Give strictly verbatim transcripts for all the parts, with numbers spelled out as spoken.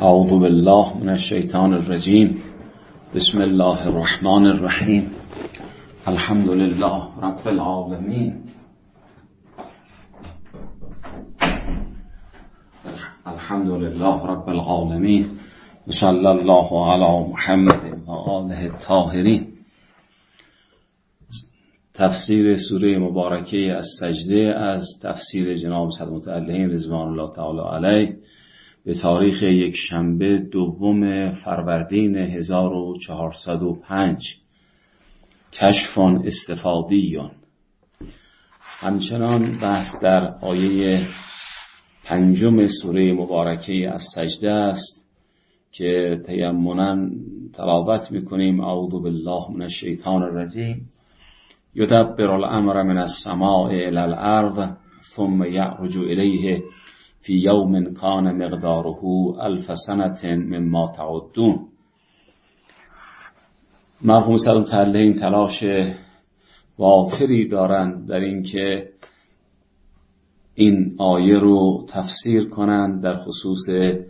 اعوذ بالله من الشیطان الرجیم. بسم الله الرحمن الرحیم. الحمد لله رب العالمین. الحمد لله رب العالمین. صلی الله علی محمد و آله الطاهرین. تفسیر سوره مبارکه از سجده از تفسیر جناب سید متعلقین رضوان الله تعالی علیه به تاریخ یک شنبه دوم فروردین هزار و چهارصد و پنج. کشف استفادیون. همچنان بحث در آیه پنجم سوره مبارکه از سجده است که تیمنا تلاوت میکنیم. اعوذ بالله من الشیطان الرجیم. یدبر الامر من السماء الی الارض ثم یعرج الیه فی یوم کان مقداره الف سنة مما تعدون. مرحوم سید متعلقین تلاش وافری دارند در این که این آیه رو تفسیر کنند در خصوص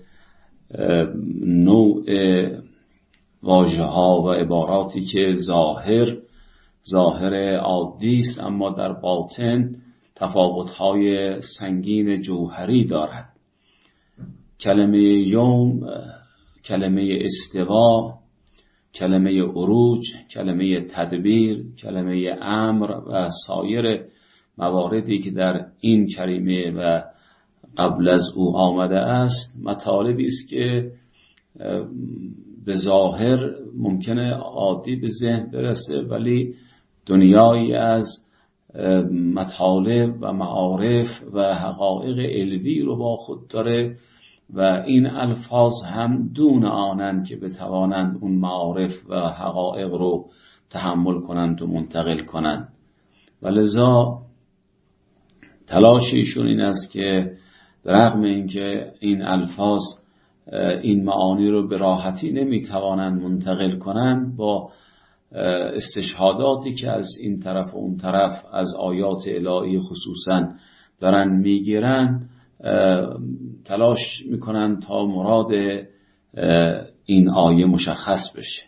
نوع واژه ها و عباراتی که ظاهر ظاهر عادی است اما در باطن تفاوت‌های سنگین جوهری دارد. کلمه یوم، کلمه استوا، کلمه عروج، کلمه تدبیر، کلمه امر و سایر مواردی که در این کلمه و قبل از او آمده است مطالبی است که به ظاهر ممکنه عادی به ذهن برسه ولی دنیایی از مطالب و معارف و حقایق علوی رو با خود داره و این الفاظ هم دون آنند که بتوانند اون معارف و حقایق رو تحمل کنند و منتقل کنند. ولذا تلاششون این است که برغم اینکه این الفاظ این معانی رو به راحتی نمیتوانند منتقل کنند، با استشهاداتی که از این طرف و اون طرف از آیات الهی خصوصا دارن میگیرن تلاش میکنن تا مراد این آیه مشخص بشه.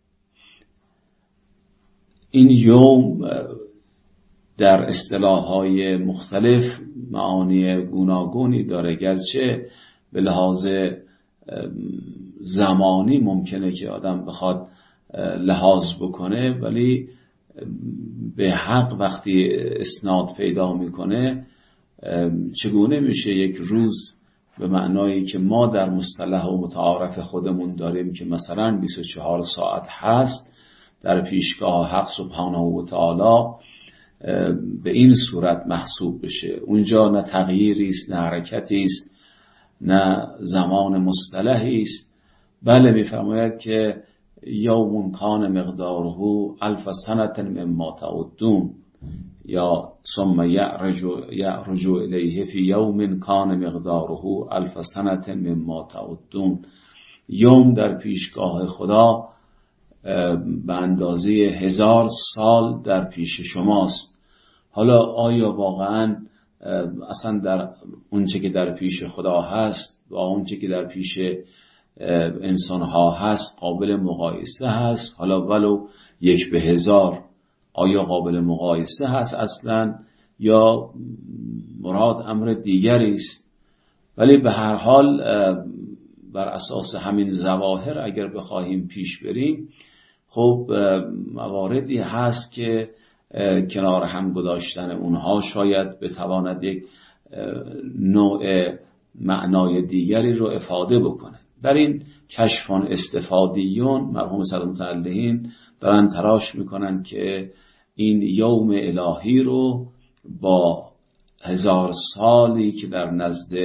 این یوم در اصطلاحهای مختلف معانی گوناگونی داره، گرچه به لحاظ زمانی ممکنه که آدم بخواد لحاظ بکنه ولی به حق وقتی اسناد پیدا میکنه چگونه میشه یک روز به معنایی که ما در مصطلح و متعارف خودمون داریم که مثلا بیست و چهار ساعت هست در پیشگاه حق سبحانه و تعالی به این صورت محسوب بشه. اونجا نه تغییری است، نه حرکتی است، نه زمان مصطلحی است، بله میفرماید که یوم کان مقداره الف سنة مما تعدون یا ثم یعرج یعرج الیه فی یوم کان مقداره الف سنة مما تعدون. یوم در پیشگاه خدا به اندازه هزار سال در پیش شماست. حالا آیا واقعا اصلا در اونچه که در پیش خدا هست و اونچه که در پیش انسان ها هست قابل مقایسه هست؟ حالا ولو یک به هزار آیا قابل مقایسه هست اصلا یا مراد امر دیگری است؟ ولی به هر حال بر اساس همین ظواهر اگر بخواهیم پیش بریم خب مواردی هست که کنار هم گذاشتن اونها شاید بتواند یک نوع معنای دیگری رو افاده بکنه. در این کشف استفادیون مرحوم سید متعلقین دارن تلاش میکنن که این یوم الهی رو با هزار سالی که در نزد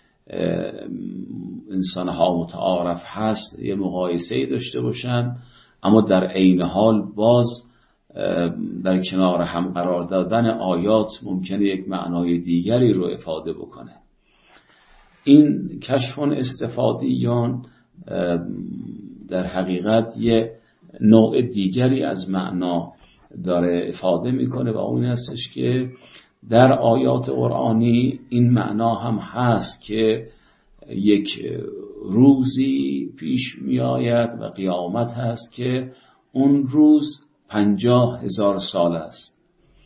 انسانها متعارف هست یه مقایسه‌ای داشته باشن، اما در عین حال باز در کنار هم قرار دادن آیات ممکنه یک معنای دیگری رو افاده بکنه. این کشف استفادیون در حقیقت یه نوع دیگری از معنا داره افاده میکنه و اون هستش که در آیات قرآنی این معنا هم هست که یک روزی پیش می آید و قیامت هست که اون روز پنجاه هزار سال است.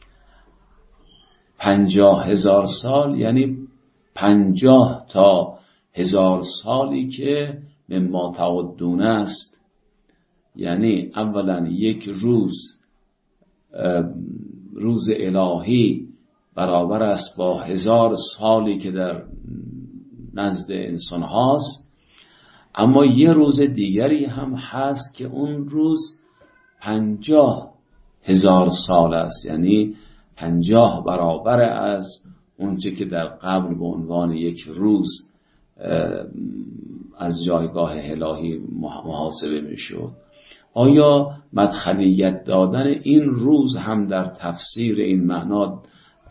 پنجاه هزار سال یعنی پنجاه تا هزار سالی که مما تعدون است. یعنی اولا یک روز روز الهی برابر است با هزار سالی که در نزد انسان هاست، اما یه روز دیگری هم هست که اون روز پنجاه هزار سال است، یعنی پنجاه برابر از اونچه که در قبل به عنوان یک روز از جایگاه الهی محاسبه میشد. آیا مدخلیت دادن این روز هم در تفسیر این معنا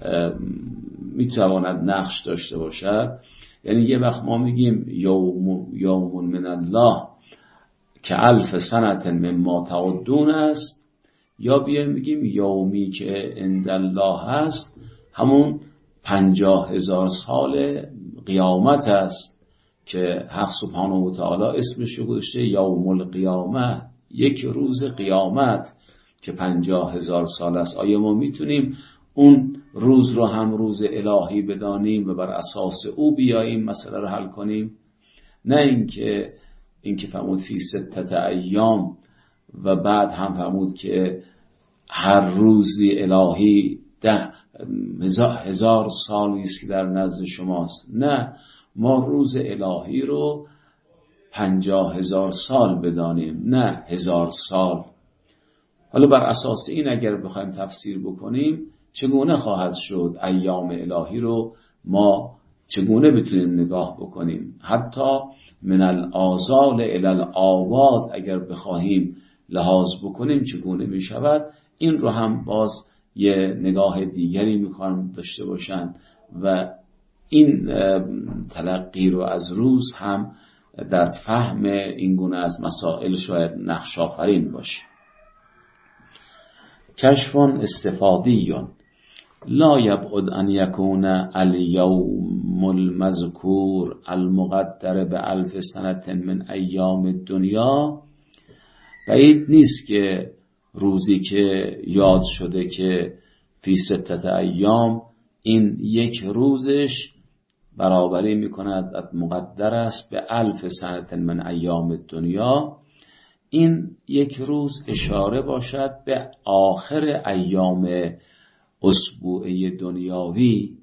میتواند نقش داشته باشد؟ یعنی یه وقت ما میگیم یوم یوم من الله که الف سنت مما تعدون است، یا بیایم میگیم یومی که عند الله هست همون پنجاه هزار سال قیامت است که حق سبحانه و تعالی اسمش رو گذاشته یوم القیامه، یک روز قیامت که پنجاه هزار سال است. آیا ما میتونیم اون روز رو هم روز الهی بدانیم و بر اساس او بیاییم مسئله رو حل کنیم؟ نه اینکه اینکه فرمود فی ستت ایام و بعد هم فرمود که هر روزی الهی ده هزار, هزار سالی است که در نزد شماست. نه، ما روز الهی رو پنجاه هزار سال بدانیم، نه هزار سال. حالا بر اساس این اگر بخوایم تفسیر بکنیم چگونه خواهد شد ایام الهی رو ما چگونه بتونیم نگاه بکنیم؟ حتی من الآزال الی الآباد اگر بخواهیم لحاظ بکنیم چگونه می شود؟ این رو هم باز یه نگاه دیگری میخوام داشته باشن و این تلقی رو از روز هم در فهم این گونه از مسائل شاید نقش آفرین باشه. کشفون استفادیون لا یبعد ان یکون الیوم المذکور المقدر به الف سنت من ایام دنیا. بعید نیست که روزی که یاد شده که فی ستت ایام این یک روزش برابری میکند مقدر است به الف سنت من ایام دنیا، این یک روز اشاره باشد به آخر ایام اسبوعه دنیاوی.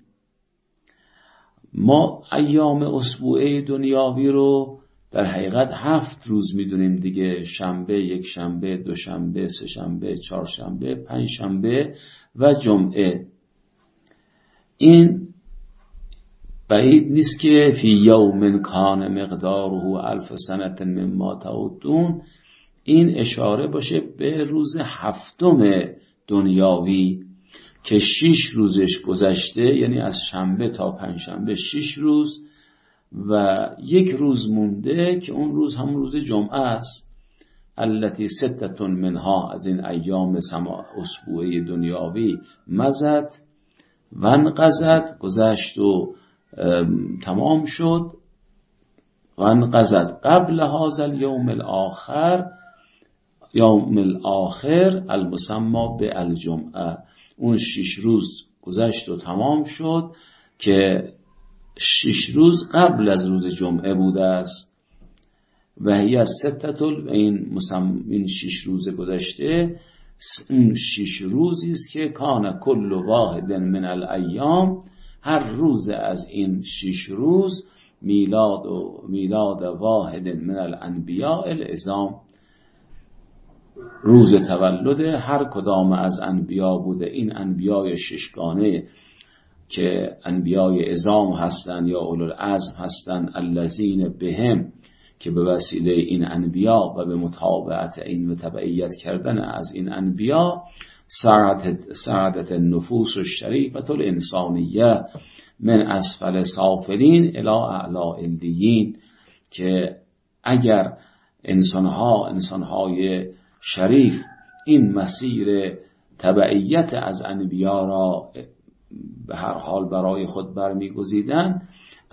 ما ایام اسبوعه دنیاوی رو در حقیقت هفت روز میدونیم دیگه، شنبه، یک شنبه، دو شنبه، سه شنبه، چهار شنبه، پنج شنبه و جمعه. این بعید نیست که فی یوم کان مقداره الف سنت مما تعدون این اشاره باشه به روز هفتم دنیاوی که شش روزش گذشته، یعنی از شنبه تا پنج شنبه شش روز و یک روز مونده که اون روز هم روز جمعه است. التي ستتون منها، از این ایام سما اسبوعه دنیاوی مزد و انقضت، گذشت و تمام شد، و انقضت قبل هذا اليوم الاخر، یوم الاخر المسمى به الجمعه، اون شش روز گذشت و تمام شد که شش روز قبل از روز جمعه بوده است. و هی از ستتل، این مسمى این شش روز گذشته اون شش روزی است که کان کل واحد من الایام، هر روز از این شش روز میلاد و میلاد واحد من الانبیاء العظام، روز تولد هر کدام از انبیا بوده. این انبیای ششگانه که انبیای عظام هستند یا اولوالعزم هستند، الذین بهم، که به وسیله این انبیا و به متابعت این و تبعیت کردن از این انبیا سعادت سعادت النفوس الشریفه الانسانیه من اسفل سافلین الی اعلی علیین، که اگر انسانها انسانهای شریف این مسیر تبعیت از انبیا را به هر حال برای خود برمیگزیدن، از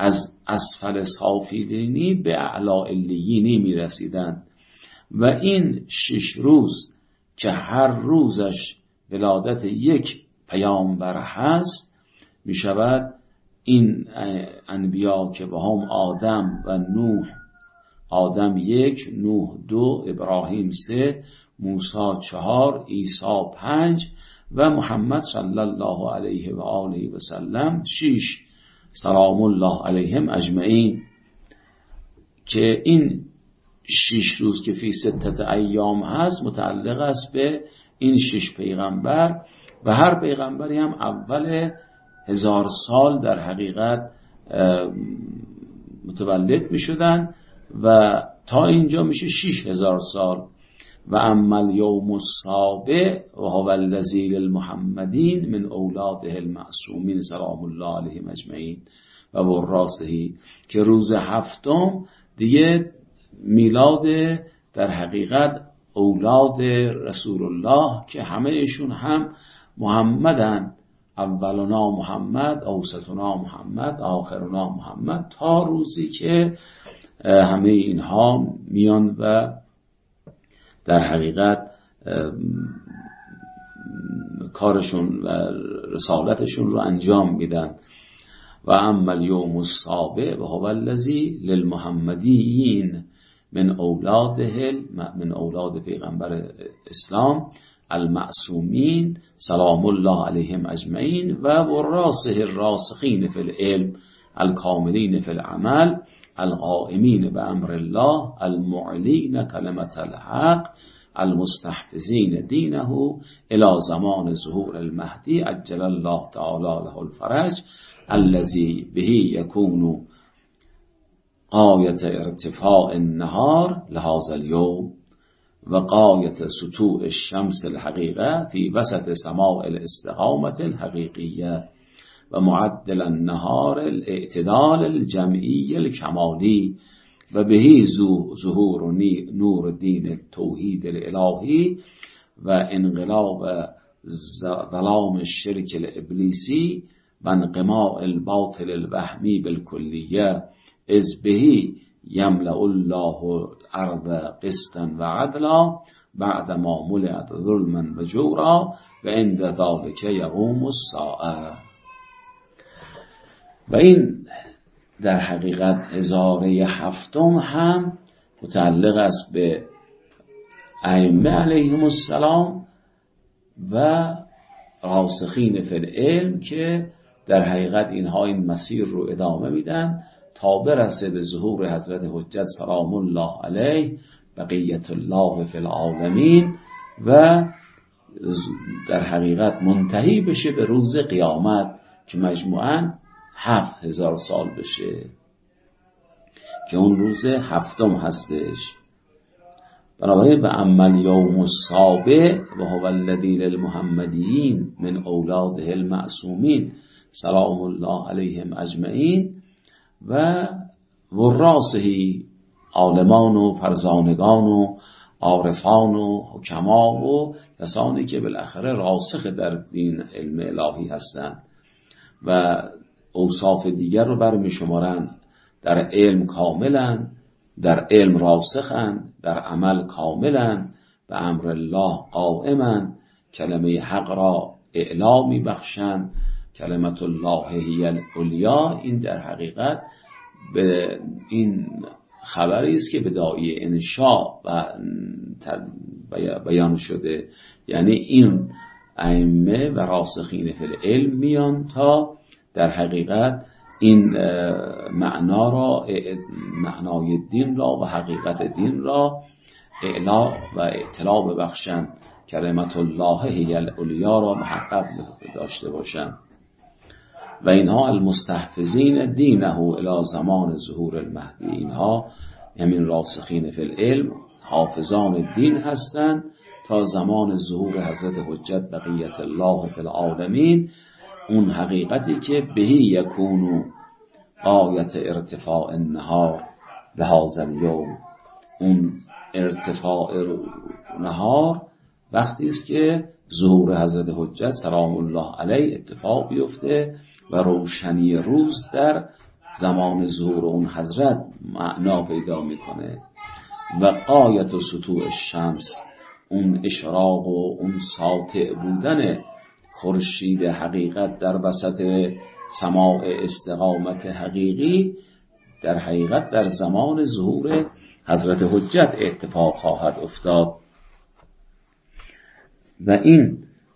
اسفل سافلینی به اعلی علیینی میرسیدند. و این شش روز که هر روزش ولادت یک پیامبر هست، می شود این انبیا که به هم آدم و نوح، آدم یک، نوح دو، ابراهیم سه، موسی چهار، عیسی پنج و محمد صلی الله علیه و آله و سلم شش، سلام الله علیهم اجمعین، که این شش روز که فی ستت ایام هست متعلق است به این شش پیغمبر و هر پیغمبری هم اول هزار سال در حقیقت متولد می شدن و تا اینجا میشه شش هزار سال. و اما الیوم السابع و هو الذی للمحمدین من اولاده المعصومین سلام الله علیهم اجمعین و ورثه، که روز هفتم دیگه میلاد در حقیقت اولاد رسول الله که همه ایشون هم محمدن، اولنا محمد، اوسطنا محمد، آخرنا محمد، تا روزی که همه اینها میان و در حقیقت کارشون و رسالتشون رو انجام میدن. و اما الیوم السابع و هو الذی للمحمدین من اولاده من اولاد پیغمبر اسلام المعصومین سلام الله علیهم اجمعین و ورثه الراسخین فی العلم الکاملین فی العمل القائمین بامر الله المعلین کلمة الحق المستحفظین دینه الی زمان ظهور المهدی عجل الله تعالی له الفرج الذی به یکون غایت ارتفاع النهار لهذا اليوم و غایت سطوع الشمس الحقیقه فی وسط سماء الاستقامة الحقیقیه و معدل النهار الاعتدال الجمعی الکمالی و بهی ظهور نور دین التوحید الالهی و انقلاب ظلام الشرک الابلیسی و انقماع الباطل الوهمی بالکلیه از بهی یملأ الله الارض قسطا و عدلا بعد ما ملئت ظلما و جورا و عند ذلک یقوم الساعه. و این در حقیقت هزاره هفتم هم متعلق است به ائمه علیهم السلام و راسخین فی العلم که در حقیقت اینها این مسیر رو ادامه میدن تا برسه به ظهور حضرت حجت سلام الله علیه بقیت الله فی العالمین و در حقیقت منتهی بشه به روز قیامت که مجموعاً هفت هزار سال بشه که اون روز هفتم هستش. بنابراین و اما الیوم السابع و هو الذی للمحمدین من اولاده المعصومین سلام الله علیهم اجمعین و ورثه عالمان و فرزانگان و عارفان و حکما و کسانی که بالاخره راسخ در دین علم الهی هستند و اوصاف دیگر رو برمی شمارن، در علم کاملا، در علم راسخن، در عمل کاملا، به امر الله قائما، کلمه حق را اعلا می بخشن، کلمت الله هی العلیا. این در حقیقت به این خبری است که به داعی انشاء و بیان شده، یعنی این ائمه و راسخین فی العلم میان تا در حقیقت این معنا را، معنای دین را و حقیقت دین را اعلا و اطلاع ببخشند، کلمت الله هی العلیا را محقق داشته باشند. و اینها المستحفظین دینه الی زمان ظهور المهدی، اینها همین راسخین فی العلم حافظان دین هستند تا زمان ظهور حضرت حجت بقیت الله فی العالمین، اون حقیقتی که بهی یکونو آیت ارتفاع النهار لهذا الیوم، اون ارتفاع نهار وقتی است که ظهور حضرت حجت سلام الله علیه اتفاق بیفته و روشنی روز در زمان ظهور اون حضرت معنا پیدا میکنه. و غایت و سطوع شمس، اون اشراق و اون ساطع بودن خورشید حقیقت در وسط سماع استقامت حقیقی، در حقیقت در زمان ظهور حضرت حجت اتفاق خواهد افتاد. و این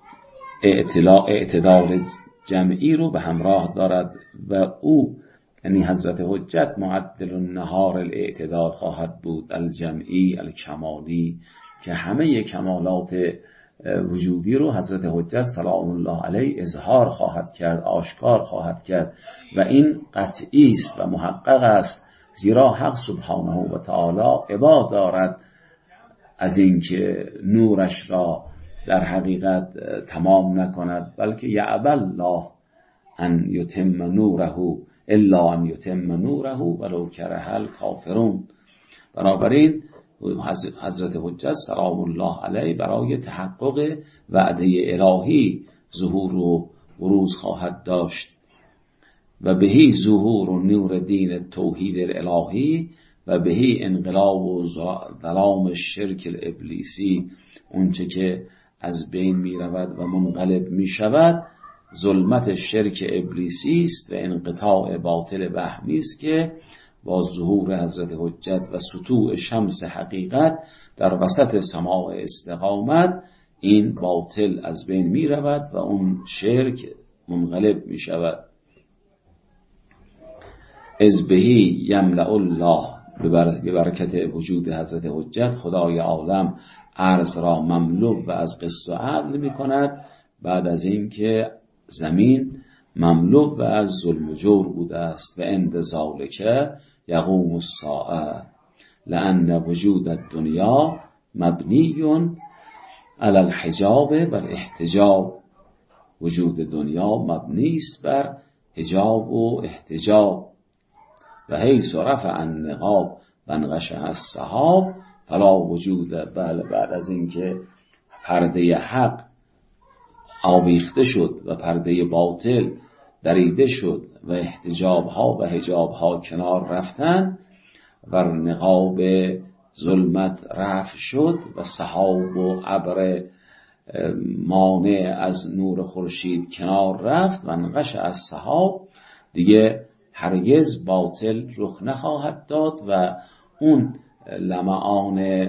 اعتدال جمعی رو به همراه دارد و او یعنی حضرت حجت معدل النهار الاعتدال خواهد بود، الجمعی الکمالی، که همه کمالات وجودی رو حضرت حجت سلام الله علیه اظهار خواهد کرد، آشکار خواهد کرد و این قطعی است و محقق است، زیرا حق سبحانه و تعالی عبا دارد از اینکه نورش را در حقیقت تمام نکند، بلکه یعبی الله ان یتم نوره الا ان یتم نوره ولو کره الکافرون. بنابراین حضرت حجت سلام الله علیه برای تحقق وعده الهی ظهور و بروز خواهد داشت. و بهی ظهور و نور دین توحید الالهی و بهی انقلاب و ظلام شرک الابلیسی، اونچه که از بین می رود و منقلب می شود ظلمت شرک ابلیسی است و انقطاع باطل وهمی است که با ظهور حضرت حجت و سطوع شمس حقیقت در وسط سماع استقامت این باطل از بین می رود و اون شرک منقلب می شود. از بهی یملأ الله، به برکت وجود حضرت حجت خدای عالم ارض را مملو و از قسط و عدل می کند، بعد از اینکه زمین مملو و از ظلم و جور بوده است. و عند ذالک یقوم الساعه لأن وجود الدنیا مبنی علی الحجاب و الاحتجاب، وجود دنیا مبنی است بر حجاب و احتجاب. و حیث رفع النقاب و انغشع السحاب فلا وجود، بله بعد از اینکه پرده حق آویخته شد و پرده باطل دریده شد و احتجاب ها و حجاب ها کنار رفتن و نقاب ظلمت رفع شد و سحاب و ابر مانع از نور خورشید کنار رفت و انغشع السحاب، دیگه هرگز باطل رخ نخواهد داد و اون لمعان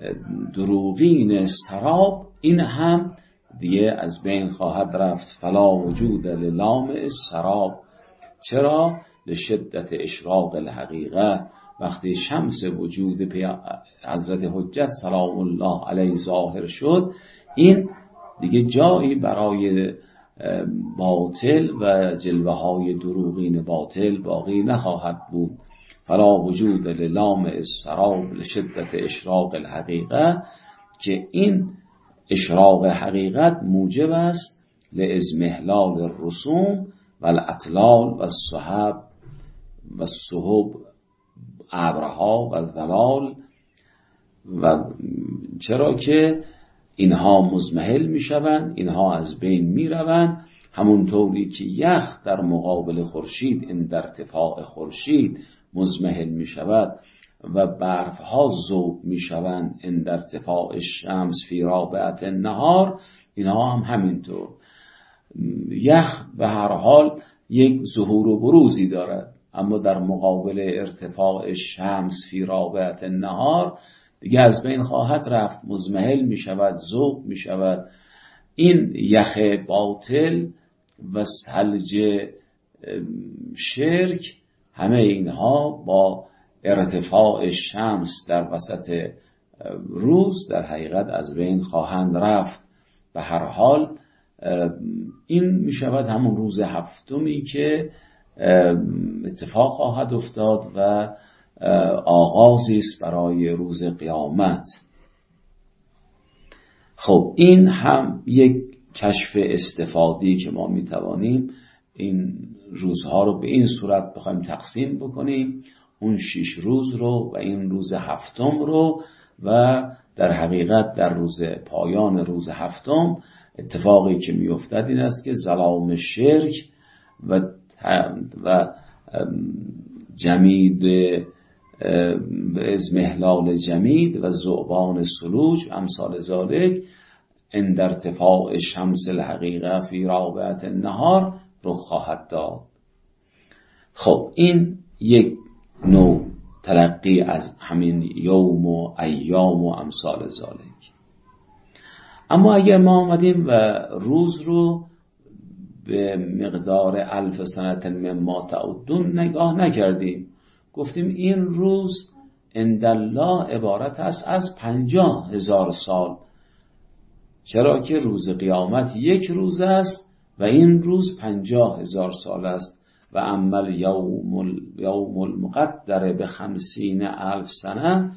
دروغین سراب این هم دیگه از بین خواهد رفت. فلا وجود للام السراب. چرا؟ لشدت اشراق الحقیقه، وقتی شمس وجود حضرت حجت سلام الله علیه ظاهر شد این دیگه جایی برای باطل و جلوه های دروغین باطل باقی نخواهد بود. فلا وجود للام السراب لشدت اشراق الحقیقه، که این اشراق حقیقت موجب است لازمهلال الرسوم و الاطلال و السحب و السحب، ابرها و ظلال. و چرا که اینها مزمحل می شوند، اینها از بین می روند، همونطوری که یخ در مقابل خورشید این در ارتفاع خورشید مزمحل می شود و برف ها ذوب می شوند این در ارتفاع شمس فی رابعه النهار، اینها هم همینطور. یخ به هر حال یک ظهور و بروزی دارد، اما در مقابل ارتفاع شمس فی رابعه النهار دیگه از بین خواهد رفت، مزمحل می شود، ذوب می شود. این یخ باطل و ثلج شرک، همه اینها با ارتفاع شمس در وسط روز در حقیقت از بین خواهند رفت. به هر حال این می شود همون روز هفتمی که اتفاق خواهد افتاد و آغازی است برای روز قیامت. خب این هم یک کشف استفادی که ما می توانیم این روزها رو به این صورت بخوایم تقسیم بکنیم، اون شش روز رو و این روز هفتم رو، و در حقیقت در روز پایان روز هفتم اتفاقی که می افتد این است که ظلام شرک و و جمید به ازمهلال جمید و ذعبان سلوج امثال ذالک عند ارتفاع شمس الحقیقه فی رابعه النهار رخ خواهد داد. خب این یک نوع تلقی از همین یوم و ایام و امثال ذالک. اما اگر ما آمدیم و روز رو به مقدار الف سنت مما تعدون نگاه نکردیم، گفتیم این روز عندالله عبارت است از پنجاه هزار سال، چرا که روز قیامت یک روز است و این روز پنجاه هزار سال است. و عمل یوم یوم المقدر به خمسین الف سنه.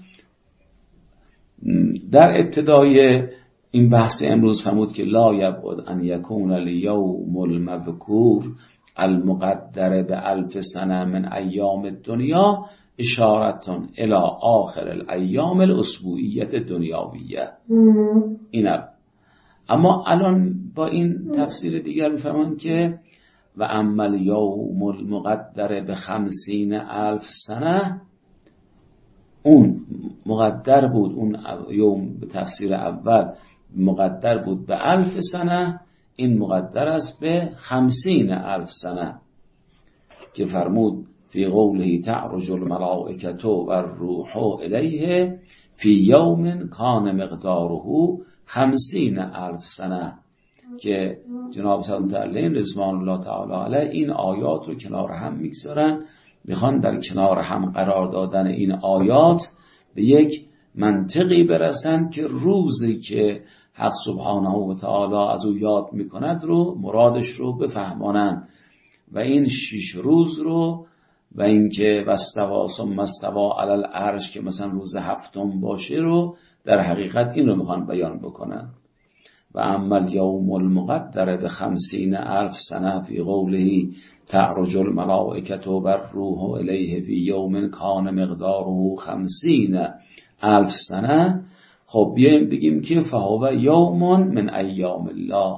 در ابتدای این بحث امروز فرمود که لا یبعد ان یکون الیوم المذکور المقدر به الف سنه من ایام الدنیا اشارتون الی آخر الایام الاسبوعیت دنیاویه. اینه. اما الان با این تفسیر دیگر میفهمن که و عمل یوم المقدر به خمسین الف سنه، اون مقدر بود، اون یوم به تفسیر اول مقدر بود به الف سنه، این مقدر است به خمسین الف سنه که فرمود فی قوله تعرج الملائکة و الروح الیه فی یوم کان مقداره خمسین الف سنه، که جناب سلطان تعالی رضوان الله تعالی علیه این آیات رو کنار هم میگذارن، میخوان در کنار هم قرار دادن این آیات به یک منطقی برسن که روزی که حق سبحانه و تعالی از او یاد میکند رو مرادش رو بفهمانن و این شش روز رو و اینکه واستوا ثم استوا علی العرش که مثلا روز هفتم باشه رو در حقیقت این رو میخوان بیان بکنن. و عمل یوم المقدر به خمسین الف سنه فی قوله تعرج الملائکة و الروح الیه فی یوم کان مقداره خمسین الف سنه. خب بیایم بگیم که فهو یوم من ایام الله.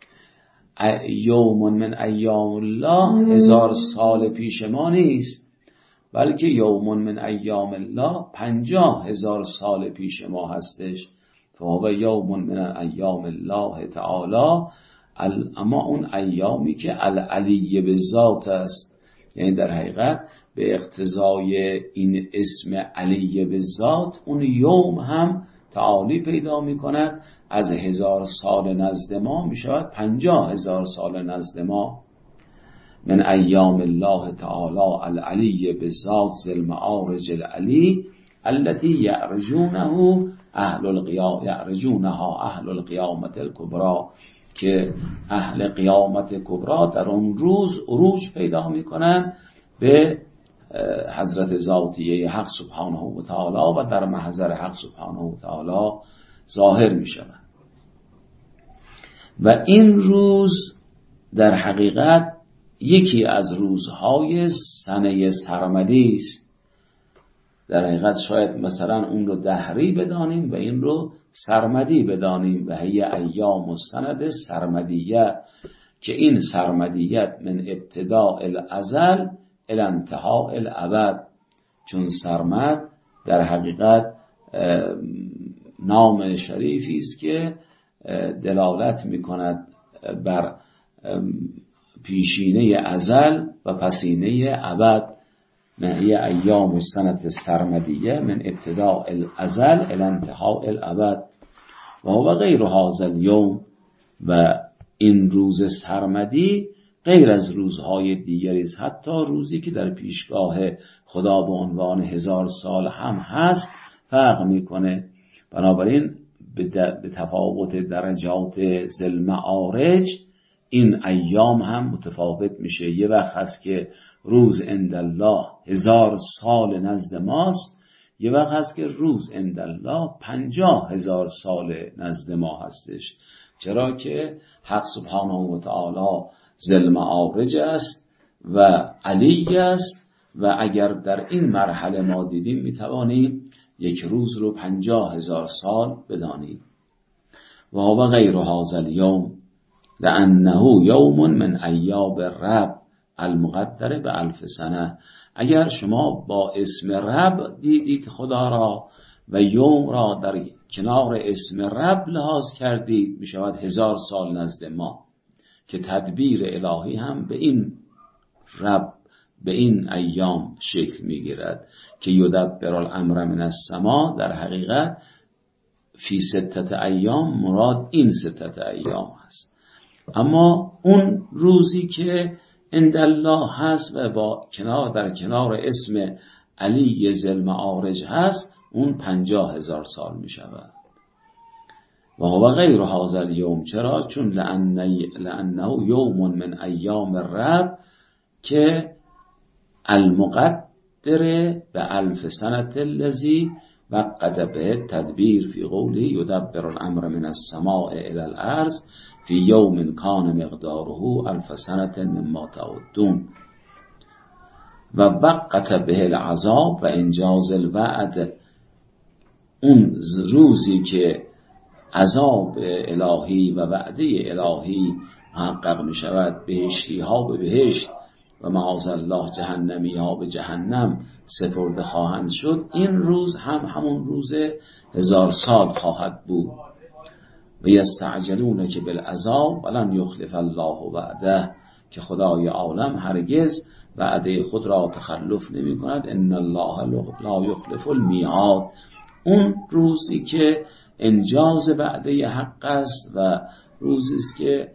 یوم من ایام الله هزار سال پیش ما نیست، بلکه یوم من ایام الله پنجاه هزار سال پیش ما هستش. فهو یوم من ایام الله تعالی، اما اون ایامی که العلی به ذات است، یعنی در حقیقت به اقتضای این اسم علی به ذات اون یوم هم تعالی پیدا می کند. از هزار سال نزد ما می شود پنجاه هزار سال نزد ما. من ایام الله تعالی العلی به ذات ذل معارج العلی التي یعرجونه اهل القیام یعرجونها اهل القیامت الکبری، که اهل قیامت کبرا در اون روز عروج پیدا می کنند به حضرت ذاتیه حق سبحانه و تعالی و در محضر حق سبحانه و تعالی ظاهر می شوند. و این روز در حقیقت یکی از روزهای سنه سرمدی است. در حقیقت شاید مثلا اون رو دهری بدانیم و این رو سرمدی بدانیم و هی ایام و سند سرمدیه، که این سرمدیت من ابتداء الازل الى انتهاء الابد، چون سرمد در حقیقت نام شریفی است که دلالت میکند بر پیشینه ازل و پسینه ابد. نهی ایام و سنت سرمدیه من ابتداء الازل الى انتهاء الابد و هو غیر هذا اليوم، و این روز سرمدی غیر از روزهای دیگری است، حتی روزی که در پیشگاه خدا به عنوان هزار سال هم هست فرق میکنه. بنابراین به تفاوت درجات ذل معارج این ایام هم متفاوت میشه. یه وقت هست که روز عندالله هزار سال نزد ماست، یه وقت هست که روز عندالله پنجاه هزار سال نزد ما هستش، چرا که حق سبحانه و تعالی ذل معارج است و علی است. و اگر در این مرحله ما دیدیم میتوانیم یک روز رو پنجاه هزار سال بدانیم. و هو غیر هذا اليوم لانه یوم من ایام رب المقدره به الف سنه. اگر شما با اسم رب دیدید خدا را و یوم را در کنار اسم رب لحاظ کردید، می شود هزار سال نزد ما، که تدبیر الهی هم به این رب به این ایام شکل می گیرد که یدبر الامر من السما. در حقیقت فی ستت ایام مراد این ستت ایام هست، اما اون روزی که عند الله هست و با کنار در کنار اسم علی ذی المعارج هست، اون پنجاه هزار سال می شود. و هو غیر هذا الیوم. چرا؟ چون لانه یوم من ایام الرب که المقدر به الف سنت الذی وقد به تدبیر فی قوله یدبر الامر من السماء الی الارض فی یوم کان مقداره الف سنت مما تعدون. و وقت به العذاب و انجاز الوعد، اون روزی که عذاب الهی و وعده الهی محقق می شود، بهشتی ها به بهشت و معاذ الله جهنمی ها به جهنم سپرده خواهند شد، این روز هم همون روز هزار سال خواهد بود. و یستعجلون که بالعذاب ولن یخلف الله وعده، که خدای عالم هرگز وعده خود را تخلف نمی کند. ان الله لا یخلف المیعاد. اون روزی که انجاز وعده حق است و روزی است که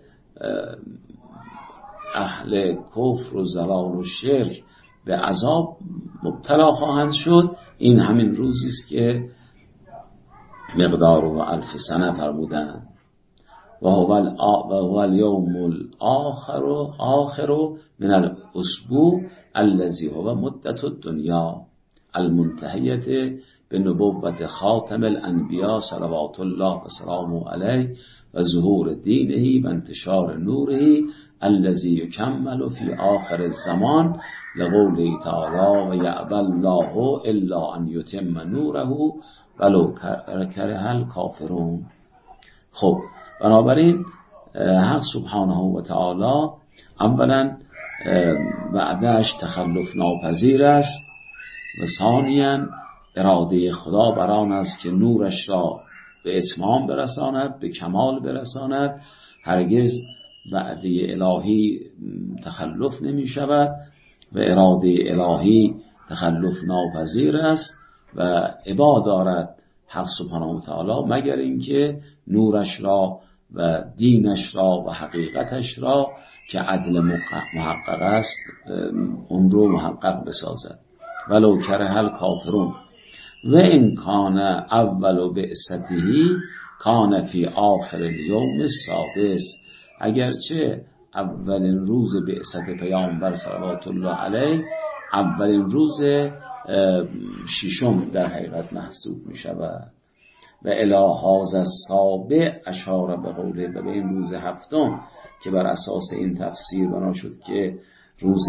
اهل کفر و ضلال و شرک به عذاب مبتلا خواهند شد، این همین روزی است که مقداره الف سنه فرمودند. و هو الیوم الاخر آخر من الاسبوع الذی هو مدت الدنیا المنتهیه به نبوت خاتم الانبیاء صلوات الله و سلامه علیه و ظهور دینه و انتشار نوره الذی یکمل فی آخر الزمان لقوله تعالی و یأبی الله الا ان یتم نوره ولو کره الکافرون. خب بنابراین حق سبحانه و تعالی اولا وعدهش تخلف ناپذیر است و ثانیاً اراده خدا بر آن است که نورش را به اتمام برساند، به کمال برساند. هرگز وعده الهی تخلف نمی شود و اراده الهی تخلف ناپذیر است و عبا دارد حق سبحانه و تعالی مگر اینکه نورش را و دینش را و حقیقتش را که عدل محقق است اون رو محقق بسازد. ولو کره الکافرون. و این کان اول بعثته کان فی آخر الیوم السادس. اگرچه اولین روز بعثت پیامبر صلوات الله علیه اولین روز ششم در حقیقت محسوب می شود. و الی هذا السابع اشار به قوله، به این روز هفتم که بر اساس این تفسیر بنا شد که روز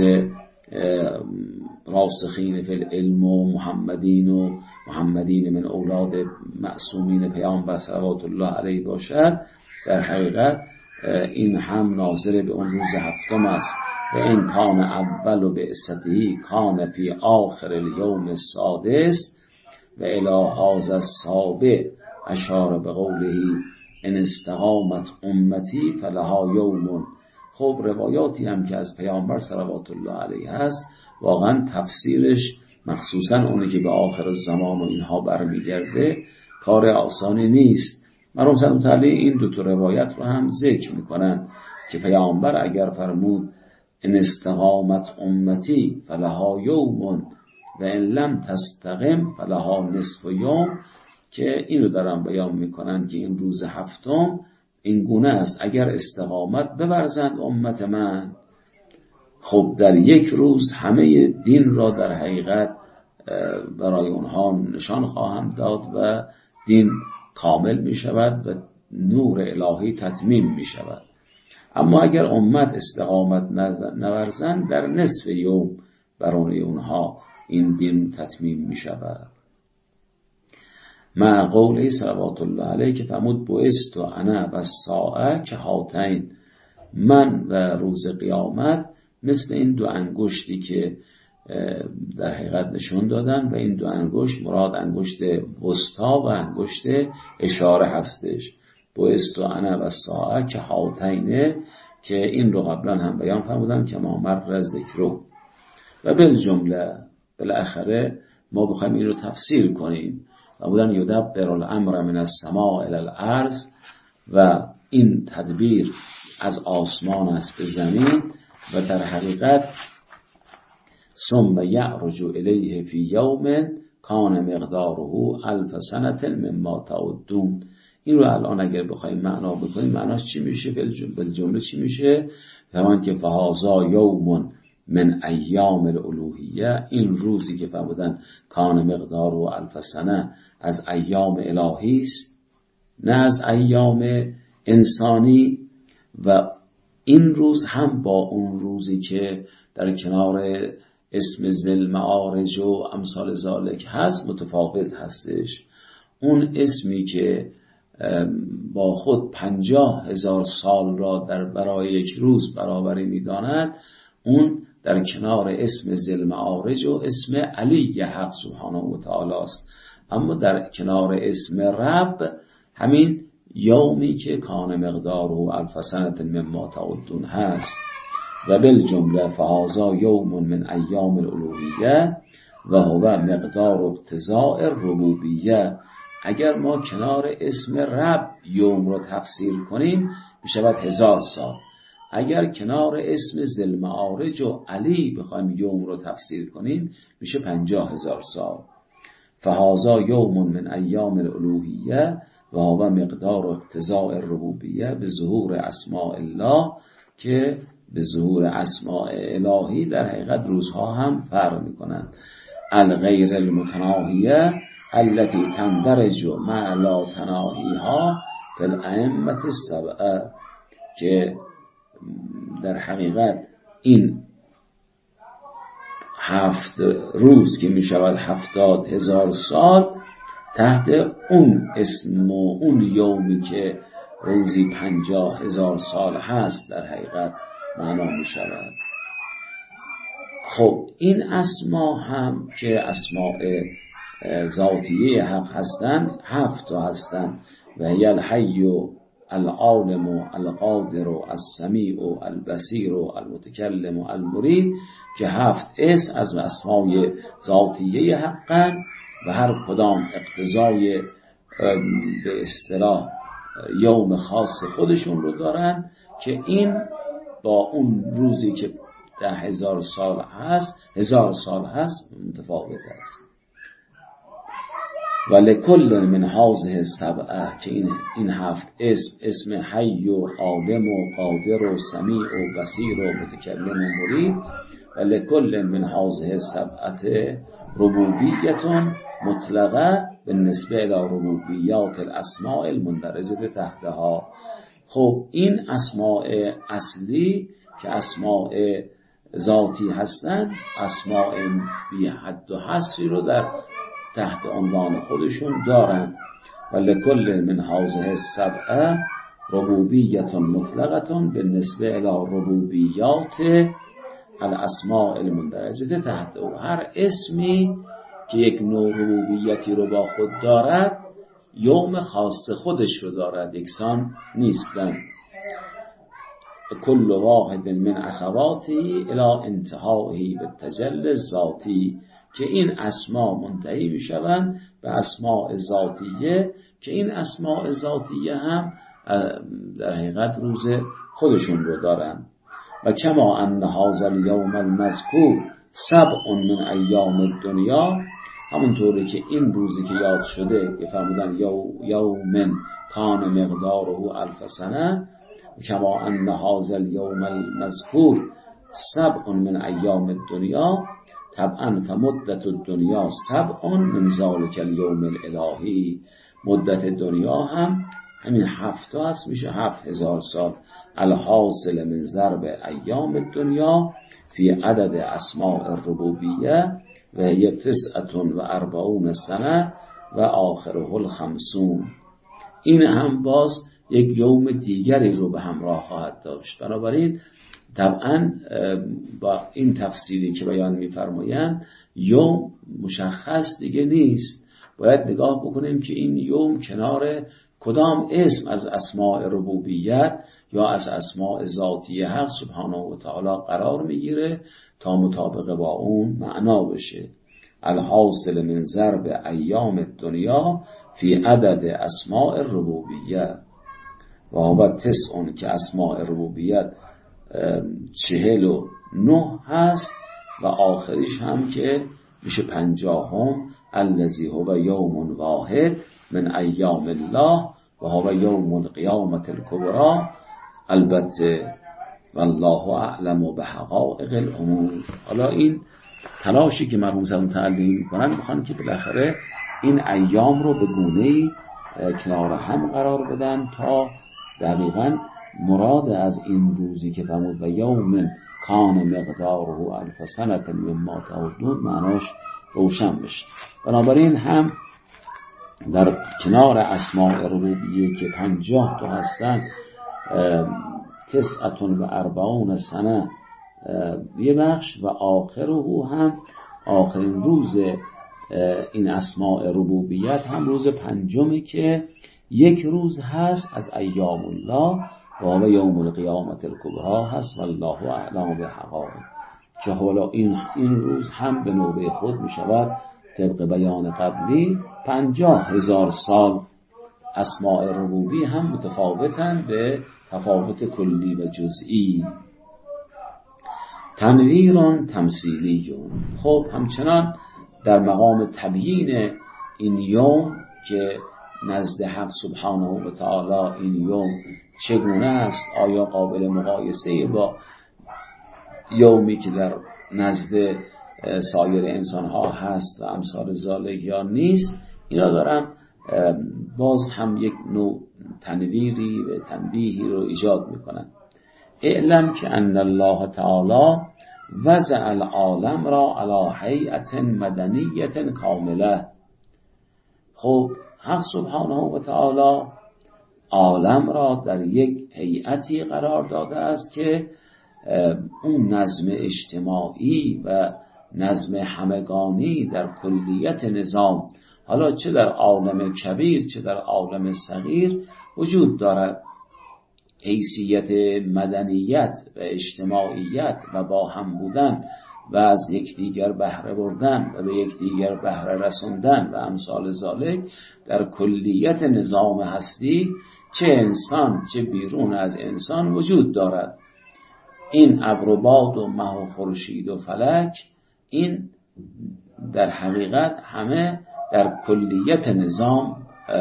راسخین فی العلم و محمدین و محمدین من اولاد معصومین پیامبر صلوات الله علیه باشد. در حقیقت این هم ناظر به اون روز هفتم است. و این کان اول بعثته کان فی آخر الیوم السادس و الی هذا السابع اشار به قوله ان استقامت امتی فلها یوم. خب روایاتی هم که از پیامبر صلوات الله علیه هست واقعا تفسیرش مخصوصا اونی که به آخر الزمان و اینها برمیگرده کار آسانی نیست. مرحوم صلی الله علیه این دو تا روایت رو هم ذکر میکنن که پیامبر اگر فرمود ان استقامت امتی فلها یوم و ان لم تستقم فلها نصف یوم، که اینو دارن بیان میکنن که این روز هفتم این گونه است. اگر استقامت بورزند امت من، خب در یک روز همه دین را در حقیقت برای اونها نشان خواهم داد و دین کامل می شود و نور الهی تتمیم می شود. اما اگر امت استقامت نورزند در نصف یوم برای اونها این دین تتمیم می شود. مع قوله صلوات الله علیه که فرمود بعثت انا و الساعه که هاتین، من و روز قیامت مثل این دو انگشتی که در حقیقت نشون دادن و این دو انگشت مراد انگشت وسطا و انگشت اشاره هستش. بوست و انا و ساعه که هاتینه، که این رو قبلا هم بیان فرمودن که ما مر ذکرو. و بالجمله بالاخره ما بخوایم این رو تفسیر کنیم و بودن یدبر الامر من السماء الی الارض، و این تدبیر از آسمان است به زمین، و در حقیقت ثم یعرج الیه فی یوم کان مقداره الف سنه مما تعدون. این رو الان اگر بخوایم معنا بکنیم معناش چی میشه؟ بالجمله چی میشه؟ فرمان که فهذا یوم من ایام الالوهیه، این روزی که فرمودن کان مقداره الف سنه از ایام الهی است، نه از ایام انسانی. و این روز هم با اون روزی که در کنار اسم ذل معارج و امثال ذالک هست متفاوت هستش. اون اسمی که با خود پنجاه هزار سال را در برای یک روز برابری می‌داند، اون در کنار اسم ذل معارج و اسم علی حق سبحانه و تعالی است. اما در کنار اسم رب همین یومی که کان مقداره الف سنه مما تعدون هست. و بالجمله فهذا یوم من ایام الالوهیه و هو مقدار اقتضاء الربوبیه. اگر ما کنار اسم رب یوم رو تفسیر کنیم میشود هزار سال. اگر کنار اسم ذل معارج و علی بخوایم یوم رو تفسیر کنیم میشه پنجاه هزار سال. فهذا یوم من ایام الالوهیه و هو مقدار اقتضاء الربوبیه به ظهور اسماء الله، که به ظهور اسماء الهی در حقیقت روزها هم فرق میکنن. الغیر المتناهیه التي تندرج مع لا تناهیها فی الائمه السبعه، که در حقیقت این هفت روز که میشود هفتاد هزار سال تحت اون اسم و اون یومی که روزی پنجاه هزار سال هست در حقیقت معنا می شود. خب این اسما هم که اسماء ذاتیه حق هستند، هفت هستند. و هی الحی العالم القادر السمیع البصیر المتکلم المرید، که هفت اسم از اسماء ذاتیه حقن و هر کدام اقتضای به اصطلاح یوم خاص خودشون رو دارن، که این با اون روزی که ده هزار سال هست هزار سال هست متفاوت است. و لکل من هذه السبعه، که این این هفت اسم اسم حی و عالم و قادر و سمیع و بصیر و متکلم و مرید، و لکل من هذه السبعه ربوبیتون مطلقه بالنسبه الى ربوبیات الاسماء المندرجه تحتها. خب این اسماء اصلی که اسماء ذاتی هستند، اسماء بی حد و حصری رو در تحت عنوان خودشون دارند. و لکل من هذه السبعه ربوبیت مطلقه بالنسبه الى ربوبیات الاسماء المندرجه تحت او. هر اسمی که یک نوع ربوبیتی رو با خود دارد یوم خاص خودش رو دارد، یکسان نیستن. کل واحد من اخواتی الى انتهایی به تجلی ذاتی، که این اسما منتهی می شوند به اسماء ذاتیه، که این اسماء ذاتیه هم در حقیقت روز خودشون رو دارن. و کما ان هذا الیوم المذکور سبع من ایام الدنیا، همونطوری که این روزی که یاد شده که فرمودن یوم کان مقداره الف سنه، کما ان هذا الیوم المذکور سبع من ایام الدنیا، طبعا فمدت الدنیا سبع من ذلک الیوم الالهی، مدت دنیا هم همین هفته هست، میشه هفت هزار سال. الحاصل من ضرب ایام الدنیا فی عدد اسماء الربوبیه و هی تسعة و اربعون سنه و آخره الخمسون. این هم باز یک یوم دیگری رو به همراه خواهد داشت. بنابراین طبعا با این تفسیری که بیان می‌فرمایند یوم مشخص دیگه نیست، باید نگاه بکنیم که این یوم کنار کدام اسم از اسماء ربوبیت یا از اسماء ذاتی حق سبحانه و تعالی قرار میگیره تا مطابق با اون معنا بشه. الحاصل من ضرب ایام دنیا فی عدد اسماء ربوبیت و هو تسعون که اسماء ربوبیت چهل و نه هست و آخریش هم که میشه پنجاهم الذی هو یوم واحد من ایام الله و هو یوم القیامت الکبری. البته والله اعلم بحقائق الامور. حالا این تلاشی که مرحوم صاحب متعلم میکنن میخوان که بالاخره این ایام رو به گونه‌ای کنار هم قرار بدن تا دقیقاً مراد از این روزی که فرمود و یوم کان مقداره الف سنة مما تعدون معناش روشن بشه. بنابراین هم در کنار اسماء ربوبیه که پنجاه تا هستن تسعتون و اربعون سنه یه بخش و آخره هم آخرین روز این اسماء ربوبیت هم روز پنجمی که یک روز هست از ایام الله و هو یوم القیامت الکبری هست والله اعلم بحقائق که حالا این این روز هم به نوبه خود می شود طبق بیان قبلی پنجاه هزار سال. اسماء ربوبی هم متفاوتن به تفاوت کلی و جزئی. تنویران تمثیلیون. خب همچنان در مقام تبیین این یوم که نزد حق سبحانه و تعالی این یوم چگونه است، آیا قابل مقایسه با یومی که در نزد سایر انسان ها هست و امثال ذالک یا نیست، اینا دارم باز هم یک نوع تنویری و تنبیهی رو ایجاد میکنن. اعلم که ان الله تعالی وضع العالم را علی هیئت مدنیت کامله. خب حق سبحانه و تعالی عالم را در یک هیئتی قرار داده است که اون نظم اجتماعی و نظم همگانی در کلیت نظام، حالا چه در عالم کبیر چه در عالم صغیر وجود دارد. حیثیت مدنیت و اجتماعیت و با هم بودن و از یکدیگر بهره بردن و به یکدیگر بهره رسوندن و امثال ذالک در کلیت نظام هستی چه انسان چه بیرون از انسان وجود دارد. این ابر و باد و مه و خورشید و فلک این در حقیقت همه در کلیت نظام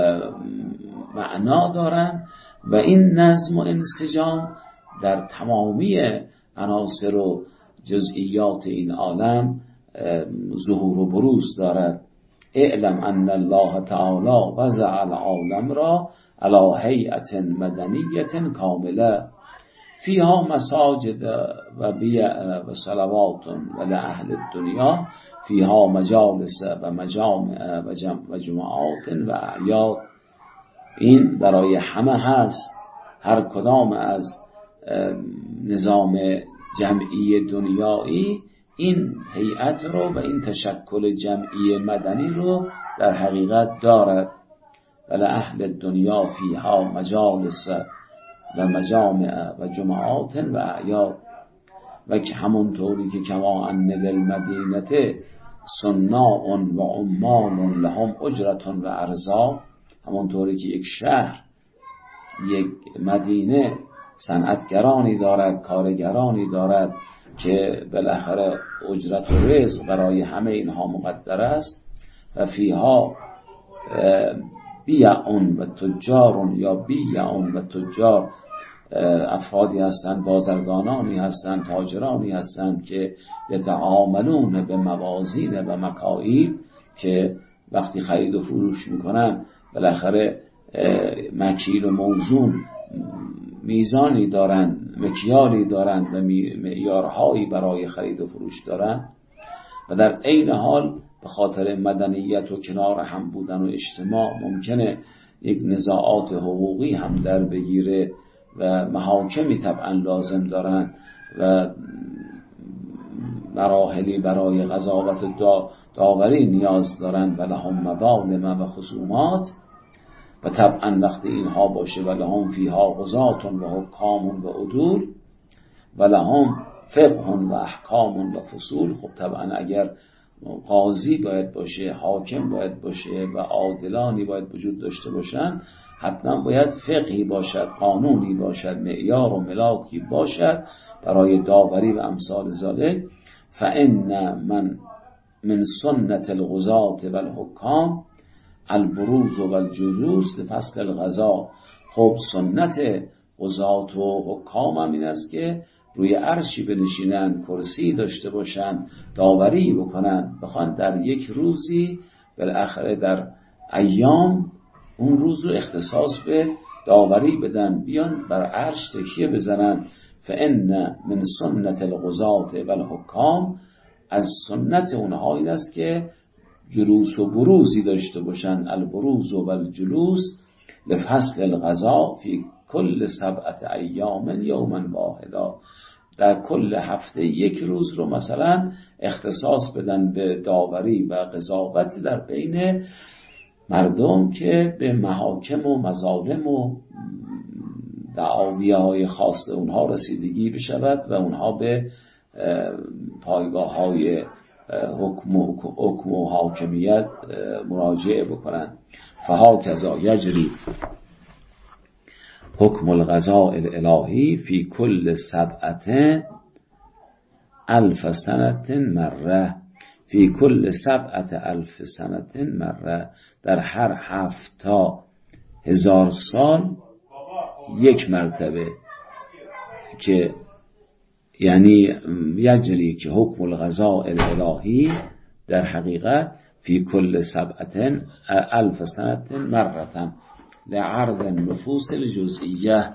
معنا دارند و این نظم و انسجام در تمامی عناصر و جزئیات این عالم ظهور و بروز دارد. اعلم ان الله تعالی وضع العالم را علی هیئت مدنیت کامله فیها مساجد و بیع و صلوات و لأهل الدنیا فیها مجالس و مجامع و, جم و جمعات و اعیاد. این برای همه هست. هر کدام از نظام جمعی دنیایی این هیئت رو و این تشکل جمعی مدنی رو در حقیقت دارد. ولی اهل الدنیا فیها مجالس و مجامع و جمعات و اعیاد و که همونطوری که کما ان للمدینه صناع و عمال لهم اجرت و ارزاق، همونطوری که یک شهر یک مدینه صنعتگرانی دارد کارگرانی دارد که بالاخره اجرت و رزق برای همه اینها مقدر است. و فیها بیعون و تجارون یا بیعون و تجار افرادی هستند، بازرگانانی هستند، تاجرانی هستند که یتعاملون به موازین و مکاییل که وقتی خرید و فروش میکنن بالاخره مکیل و موزون میزانی دارند، مکیالی دارند و معیارهایی برای خرید و فروش دارند و در عین حال به خاطر مدنیت و کنار هم بودن و اجتماع ممکنه یک نزاعات حقوقی هم در بگیره و محاکمی طبعا لازم دارن و مراحلی برای قضاوت دا داوری نیاز دارند و لهم مظالم و خصومات و طبعا وقتی اینها باشه و لهم فیها قضات و حکام و عدول و لهم فقه و احکام و فصول. خب طبعا اگر قاضی باید باشه، حاکم باید باشه و عادلانی باید وجود داشته باشن، حتما باید فقهی باشد، قانونی باشد، معیار و ملاکی باشد برای داوری و امثال ذالک. فإن من من سنت القضاة و الحکام البروز و الجلوس لفصل القضاء. خب سنت قضات و حکام هم این است که روی عرشی بنشینن، کرسی داشته باشن، داوری بکنن، بخوان در یک روزی بالاخره در ایام اون روز رو اختصاص به داوری بدن، بیان بر عرش تکیه بزنن. فإن من سنت القضاة و الحکام، از سنت اونها این است که جلوس و بروزی داشته باشن، البروز و الجلوس لفصل القضاء فی کل سبعت ایام یوما واحدا. در کل هفته یک روز رو مثلا اختصاص بدن به داوری و قضاوت در بین مردم که به محاکم و مظالم و دعاویه های خاص اونها رسیدگی بشود و اونها به پایگاه های حکم و, حکم و حاکمیت مراجعه بکنند. فهاکذا یجری حکم القضاء الالهی فی کل سبعت الف سنت مره. فی کل سبعت الف سنت مره، در هر هفت تا هزار سال یک مرتبه، که یعنی یجری که حکم القضاء الالهی در حقیقت فی کل سبعت الف سنت مرتن لعرض النفوس الجزئیه.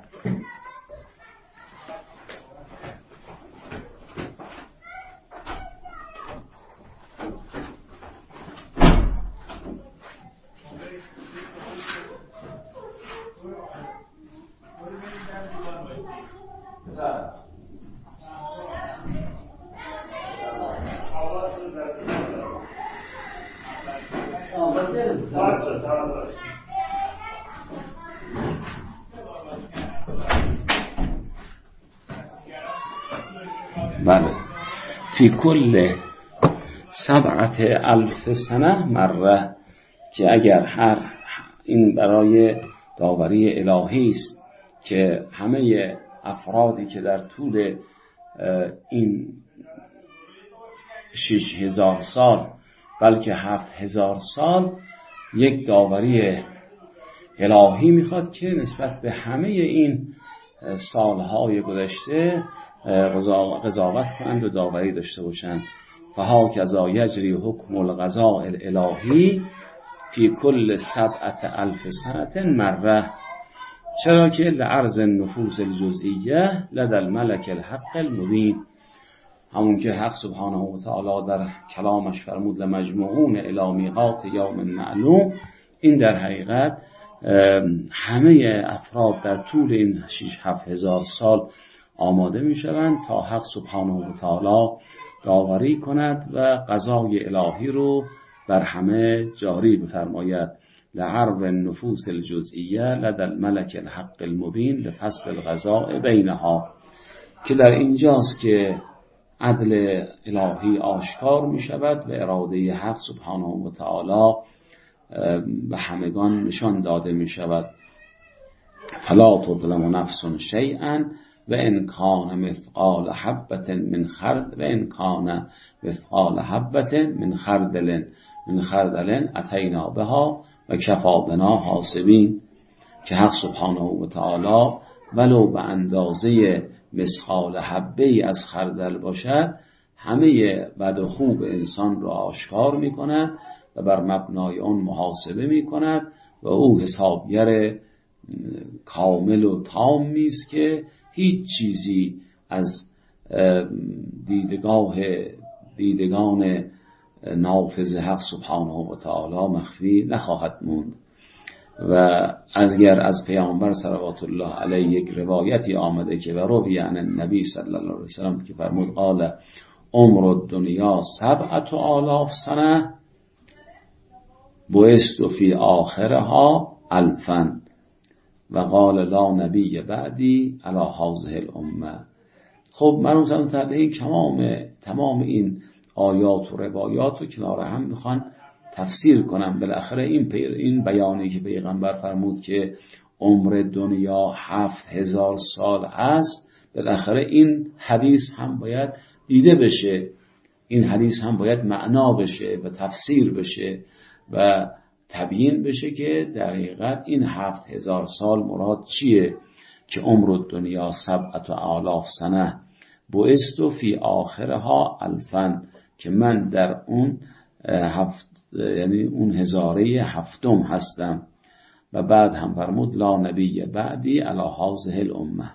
بله، فی کل سبعت الف سنه مره، که اگر هر این برای داوری الهی است که همه افرادی که در طول این شش هزار سال بلکه هفت هزار سال یک داوری الهی میخواد که نسبت به همه این سالهای گذشته قضاوت کنند و داوری داشته باشند. فهاکذا یجری حکم القضاء الالهی فی کل سبعت الف سنت مره. چرا که لعرض النفوس الجزئیه لدى الملك الحق المبین، همون که حق سبحانه و تعالی در کلامش فرمود لمجموعون الی میقات یوم معلوم. این در حقیقت همه افراد در طول این شش هفت هزار سال آماده می شوند تا حق سبحانه و تعالی داوری کند و قضای الهی رو بر همه جاری بفرماید. لعرض النفوس الجزئیه لدى الملك الحق المبین لفصل القضاء بینها، که در اینجاست که عدل الهی آشکار می شود و اراده حق سبحانه و تعالی به همگان نشان داده می شود. فلا تظلم نفس شیئا و ان کان مثقال حبة من خردل و ان کان مثقال حبة من خردل من خردل اتینا بها و کفا بنا حاسبین، که حق سبحانه و تعالی ولو به اندازه مثقال حبه از خردل باشد همه بد و خوب انسان را آشکار می کند و بر مبنای آن محاسبه می کند و او حسابگر کامل و تام نیست که هیچ چیزی از دیدگاه دیدگان نافذ حق سبحانه و تعالی مخفی نخواهد موند. و اگر از پیامبر صلوات الله علیه یک روایتی آمده که و روی عن النبی صلی الله علیه وسلم که فرمود قال عمر الدنیا سبعة آلاف سنه بعثت فی آخرها الفا و قال لا نبی بعدی علی هذه الامه. خب مرحوم صاحب تعالی تمام تمام این آیات و روایات رو کنار هم میخوان تفسیر کنم. بالاخره این پی... این بیانی که پیغمبر فرمود که عمر دنیا هفت هزار سال هست، بالاخره این حدیث هم باید دیده بشه، این حدیث هم باید معنا بشه و تفسیر بشه و تبیین بشه که در حقیقت این هفت هزار سال مراد چیه که عمر دنیا سبعة آلاف سنه بعثت فی آخرها الفا، که من در اون هفت یعنی اون هزاره هفتم هستم. و بعد هم فرمود لا نبی بعدی علی هذه الامه.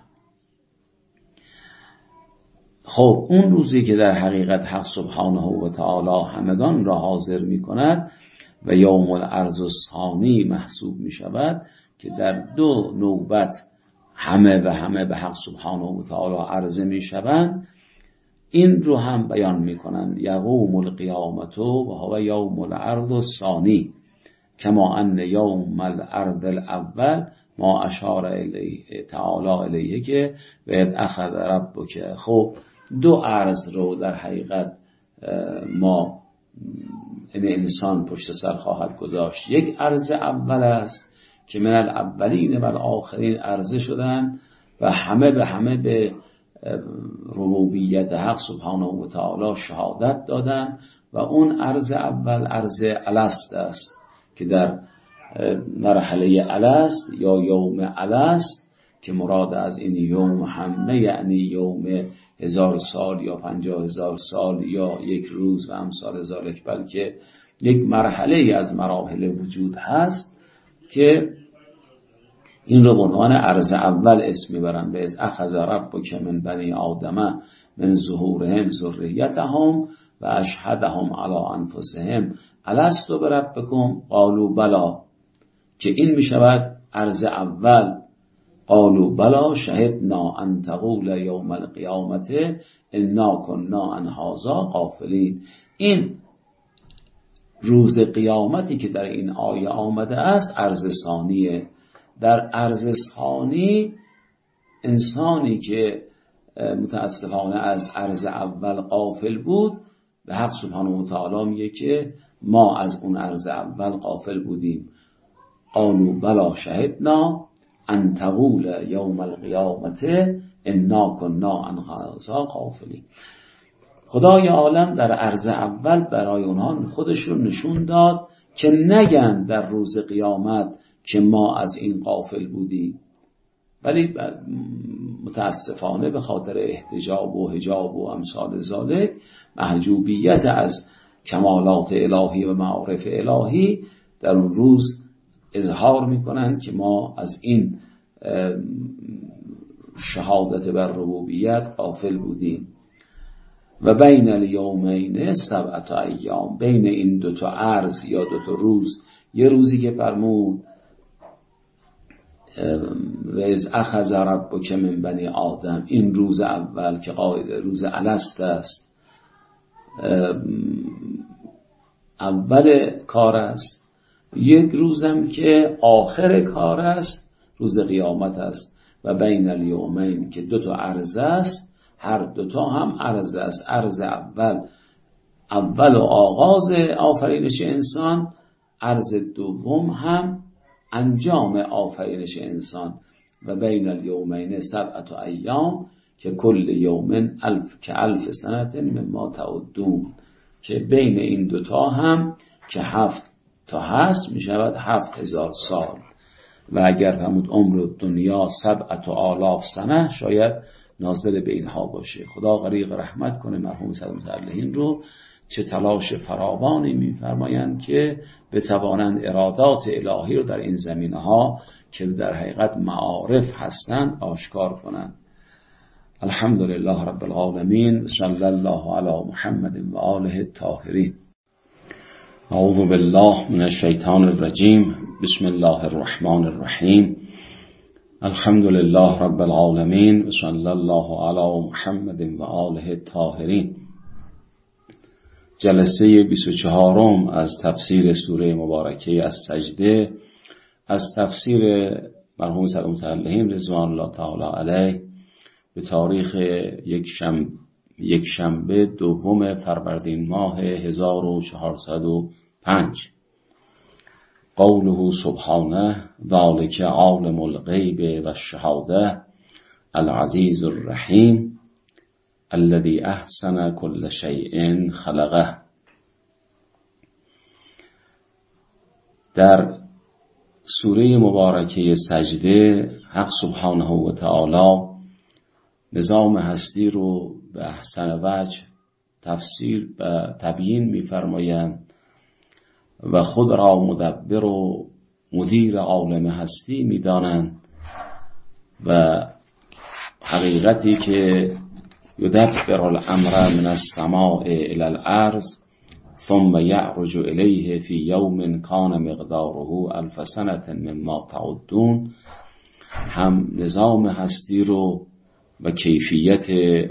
خب اون روزی که در حقیقت حق سبحانه و تعالی همگان را حاضر می کند و یوم العرض الثانی محسوب می شود که در دو نوبت همه و همه به حق سبحانه و تعالی عرضه می شوند، این رو هم بیان می کنند یقوم القیامت و هو یوم العرض الثانی کما ان یوم العرض الاول ما اشار الیه تعالی الیه که و اخذ ربک. خب دو عرض رو در حقیقت ما این انسان پشت سر خواهد گذاشت. یک عرض اول است که من الاولین و الاخرین عرضه شدن و همه به همه به ربوبیت حق سبحانه و تعالی شهادت دادن و اون عرض اول عرض الست است که در مرحله الست یا یوم الست که مراد از این یوم همه یعنی یوم هزار سال یا پنجاه هزار سال یا یک روز و امثال ذالک، بلکه یک مرحله از مراحل وجود هست که این رو به عنوان عرض اول اسم میبرن. به از اخذ ربک من بنی آدم من ظهورهم ذریتهم و اشهدهم علی انفسهم الست بربکم قالوا بلا، که این میشود عرض اول. قالوا بلا شهدنا ان تقول یوم القیامت انا كنا عن هذا غافلین. این روز قیامتی که در این آیه آمده است عرض ثانیه. در عرض ثانی انسانی که متاسفانه از عرض اول غافل بود به حق سبحانه و تعالی میگه که ما از اون عرض اول غافل بودیم. قالوا بلا شهدنا ان تقول یوم القیامت انا كنا عن هذا غافلین. خدای عالم در عرض اول برای اونها خودش رو نشون داد که نگن در روز قیامت که ما از این غافل بودیم، ولی متاسفانه به خاطر احتجاب و حجاب و امثال ذالک محجوبیت از کمالات الهی و معارف الهی در اون روز اظهار میکنند که ما از این شهادت بر ربوبیت غافل بودیم. و بین الیومین سبعة ایام، بین این دو تا عرض یا دو تا روز، یه روزی که فرمود و از اخذ ربک من بنی آدم، این روز اول که قاعده روز الست است، اول کار است. یک روزم که آخر کار است روز قیامت است. و بین الیومین که دو تا عرض است، هر دو تا هم عرض است. عرض اول اول و آغاز آفرینش انسان، عرض دوم هم انجام آفرینش انسان. و بین الیومین سبعة ایام که کل یوم الف که الف سنت مما تعدون، که بین این دوتا هم که هفت تا هست می شود هفت هزار سال. و اگر فرمود عمر دنیا سبعة آلاف سنه شاید ناظر به اینها باشه. خدا غریق رحمت کنه مرحوم صدر متعلهین رو، چه تلاش فراوانی می‌فرمایند که بتوانند ارادات الهی رو در این زمینه‌ها که در حقیقت معارف هستند آشکار کنند. الحمدلله رب العالمین. صلی الله علی محمد و آله الطاهرین. اعوذ بالله من الشیطان الرجیم. بسم الله الرحمن الرحیم. الحمد لله رب العالمین و صلی الله علی محمد و آله الطاهرین. جلسه بیست و چهارم از تفسیر سوره مبارکه السجده، از تفسیر مرحوم سید المتعلهین رضوان الله تعالی علیه به تاریخ یک شنبه یک شنبه دوم فروردین ماه هزار و چهارصد و پنج. قوله سبحانه ذلک عالم الغیب و الشهاده العزیز الرحیم الذی احسن کل شیء خلقه. در سوره مبارکه سجده حق سبحانه و تعالی نظام هستی رو به احسن وجه تفسیر و تبیین می‌فرمایند و خود را مدبر و مدیر عالم هستی می‌دانند و حقیقتی که یدبر الامر من السماء الی الارض ثم یعرج الیه فی یوم کان مقداره الف سنة مما تعدون، هم نظام هستی رو و کیفیت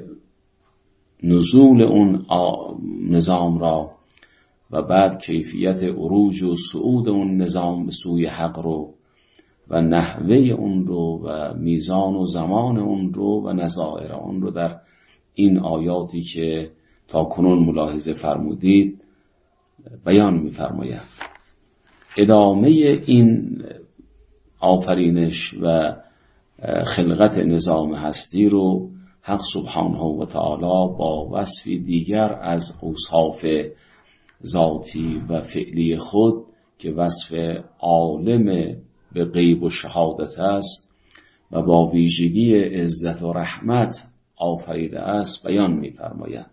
نزول اون نظام را و بعد کیفیت عروج و صعود اون نظام به سوی حق رو و نحوه اون رو و میزان و زمان اون رو و نظائر اون رو در این آیاتی که تا کنون ملاحظه فرمودید بیان می‌فرماید. ادامه این آفرینش و خلقت نظام هستی رو حق سبحانه و تعالی با وصفی دیگر از اوصاف ذاتی و فعلی خود که وصف عالم به غیب و شهادت است و با ویژگی عزت و رحمت آفریده است بیان می‌فرمایند.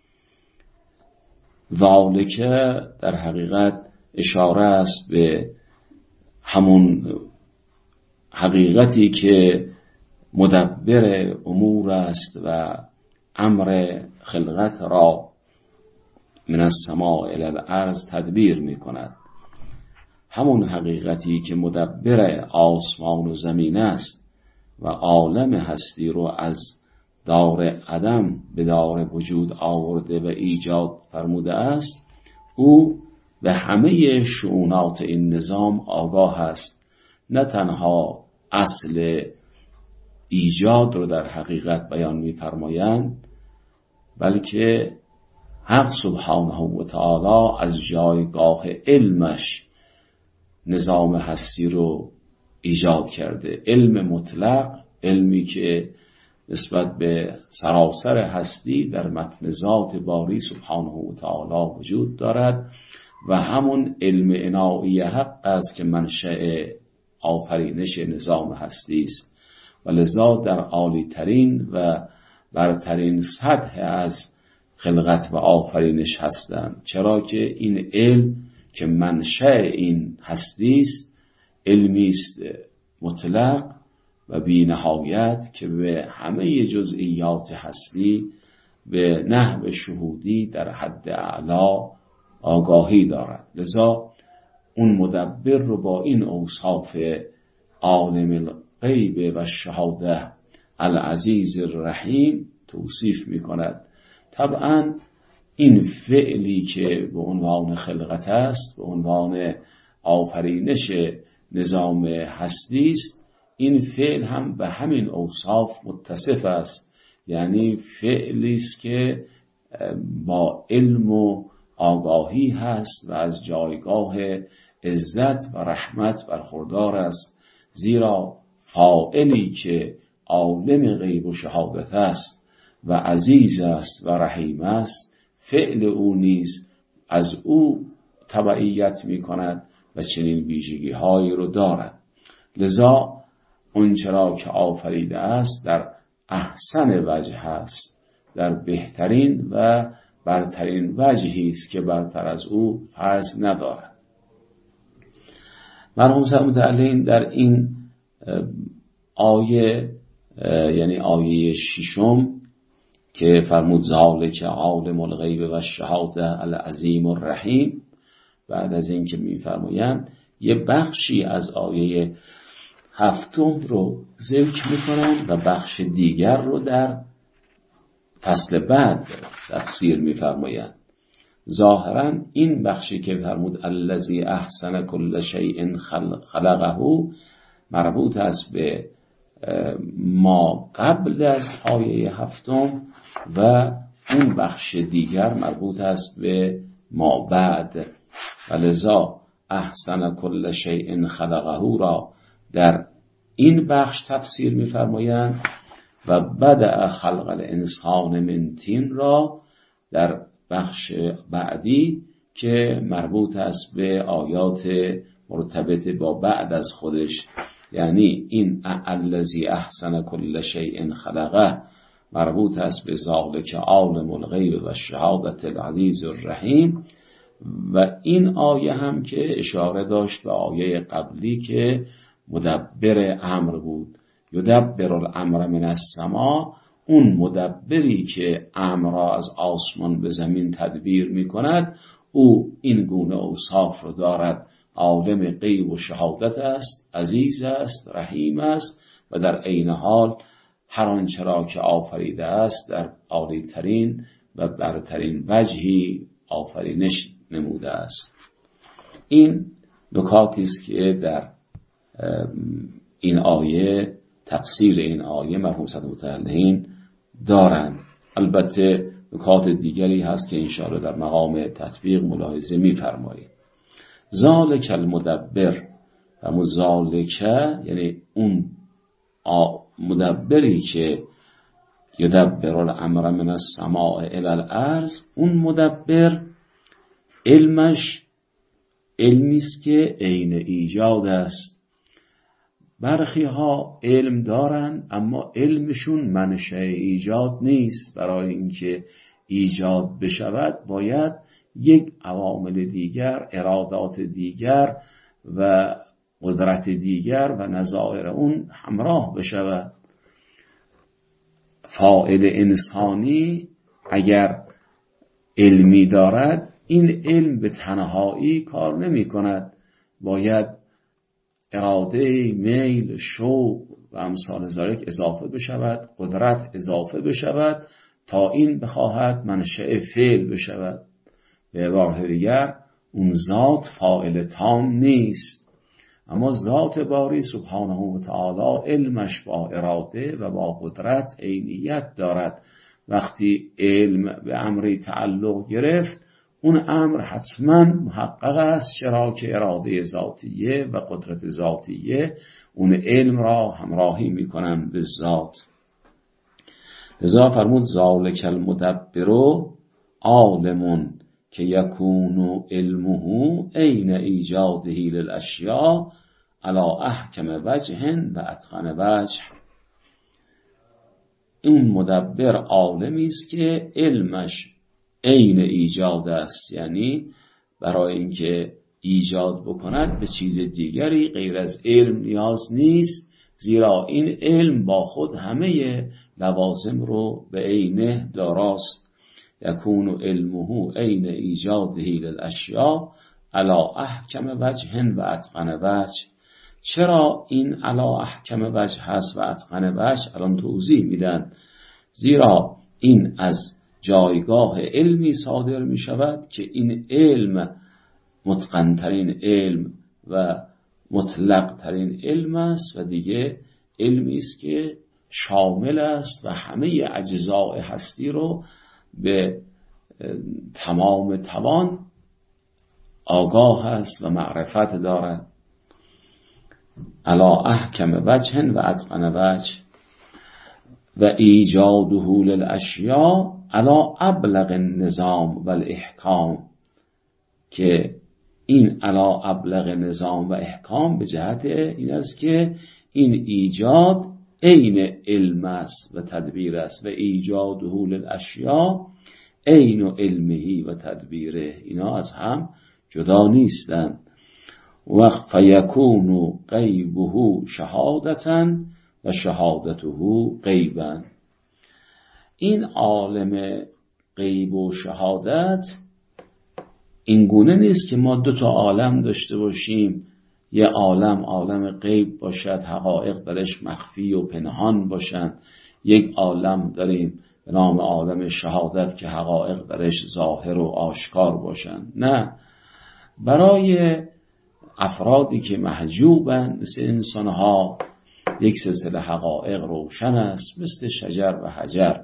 ذالک در حقیقت اشاره است به همون حقیقتی که مدبر امور است و امر خلقت را من السماء الی الارض تدبیر می کند. همون حقیقتی که مدبر آسمان و زمین است و عالم هستی رو از دار عدم به دار وجود آورده و ایجاد فرموده است، او به همه شؤونات این نظام آگاه است. نه تنها اصل ایجاد رو در حقیقت بیان می‌فرمایند، بلکه حق سبحانه و تعالی از جایگاه علمش نظام هستی رو ایجاد کرده. علم مطلق، علمی که نسبت به سراسر هستی در متن ذات باری سبحانه و تعالی وجود دارد و همون علم عنایی حق است که منشأ آفرینش نظام هستی است و لذا در عالی ترین و برترین سطح از خلقت و آفرینش هستند، چرا که این علم که منشأ این هستی است علمی است مطلق و بی نهایت که به همه جزئیات هستی به نحو شهودی در حد اعلا آگاهی دارد. لذا اون مدبر رو با این اوصاف عالم الغیب و شهاده العزیز الرحیم توصیف می کند. طبعا این فعلی که به عنوان خلقت است، به عنوان آفرینش نظام هستی است، این فعل هم به همین اوصاف متصف است، یعنی فعلی است که با علم و آگاهی هست و از جایگاه عزت و رحمت برخوردار است، زیرا فاعلی که عالم غیب و شهادت است و عزیز است و رحیم است، فعل او نیز از او تبعیت می کند و چنین ویژگی هایی رو دارد. لذا اونچرا که آفریده است در احسن وجه است، در بهترین و برترین وجهی است که برتر از او فرض ندارد. مرحوم سید متعلهین در این آیه، یعنی آیه ششم که فرمود ذالک عالم الغیب و الشهاده العظیم الرحیم، بعد از این که میفرمایند یه بخشی از آیه هفتم رو ذکر میکنن و بخش دیگر رو در فصل بعد تفسیر میفرمایند. ظاهرا این بخشی که فرمود الذی احسن کل شیء خلقه مربوط است به ما قبل از آیه هفتم و اون بخش دیگر مربوط است به ما بعد. ولذا احسن کل شیء خلقه را در این بخش تفسیر می‌فرمایند و بدأ خلق الانسان من طین را در بخش بعدی که مربوط است به آیات مرتبط با بعد از خودش، یعنی این الذی احسن کل شیء خلقه مربوط است به ذالک عالم الغیب و شهادت العزیز الرحیم. و این آیه هم که اشاره داشت به آیه قبلی که مدبر امر بود، یدبر الامر من السماء، اون مدبری که امر را از آسمان به زمین تدبیر می کند او این گونه اوصاف رو دارد: عالم غیب و شهادت است، عزیز است، رحیم است و در عین حال هر آنچه را که آفریده است در عالی ترین و برترین وجهی آفرینش نموده است. این نکاتی است که در این آیه تفسیر این آیه مرحوم صدر متعلقین دارند. البته نکات دیگری هست که انشاءالله در مقام تطبیق ملاحظه می‌فرمایید. ذالک المدبر، همون ذالک یعنی اون مدبری که یدبر الامر من السماء الی الارض، اون مدبر علمش علمی است که عین ایجاد است. برخی ها علم دارن اما علمشون منشأ ایجاد نیست. برای اینکه ایجاد بشود باید یک عوامل دیگر، ارادات دیگر و قدرت دیگر و نظائر اون همراه بشود. فاعل انسانی اگر علمی دارد این علم به تنهایی کار نمی کند، باید اراده، میل، شوق و امثال ذالک اضافه بشود، قدرت اضافه بشود تا این بخواهد منشأ فعل بشود. به عبارت دیگر اون ذات فاعل تام نیست، اما ذات باری سبحانه و تعالی علمش با اراده و با قدرت عینیت دارد. وقتی علم به امری تعلق گرفت اون امر حتما محقق است، چرا که اراده ذاتیه و قدرت ذاتیه اون علم را همراهی میکنن به ذات. لذا فرمود ذالک المدبر عالم که یکون علمه عین ایجاده للاشیاء علی احکم وجه و اتقن وجه. اون مدبر عالمی است که علمش عین ایجاد است، یعنی برای اینکه ایجاد بکند به چیز دیگری غیر از علم نیاز نیست، زیرا این علم با خود همه لوازم رو به عینه داراست. یکون علمه عین ایجاده للاشیاء علی احکم وجه و اتقن وجه. چرا این علی احکم وجه هست و اتقن وجه؟ الان توضیح میدن. زیرا این از جایگاه علمی صادر می شود که این علم متقن‌ترین علم و مطلق‌ترین علم است و دیگه علمی است که شامل است و همه اجزاء هستی رو به تمام توان آگاه است و معرفت دارد. علی احکم وجه و اتقن وجه و ایجاده للاشیاء علی ابلغ النظام و الاحکام، که این علی ابلغ نظام و احکام به جهت این است که این ایجاد عین علم است و تدبیر است و ایجاده للاشیاء عین علمه و تدبیره. اینا از هم جدا نیستند. و فیکون غیبه شهادتا و شهادته غیبا. این عالم غیب و شهادت این گونه نیست که ما دو تا عالم داشته باشیم، یه عالم عالم غیب باشد، حقایق درش مخفی و پنهان باشند، یک عالم داریم به نام عالم شهادت که حقایق درش ظاهر و آشکار باشند. نه، برای افرادی که محجوبند مثل انسانها یک سلسله حقایق روشن است مثل شجر و حجر،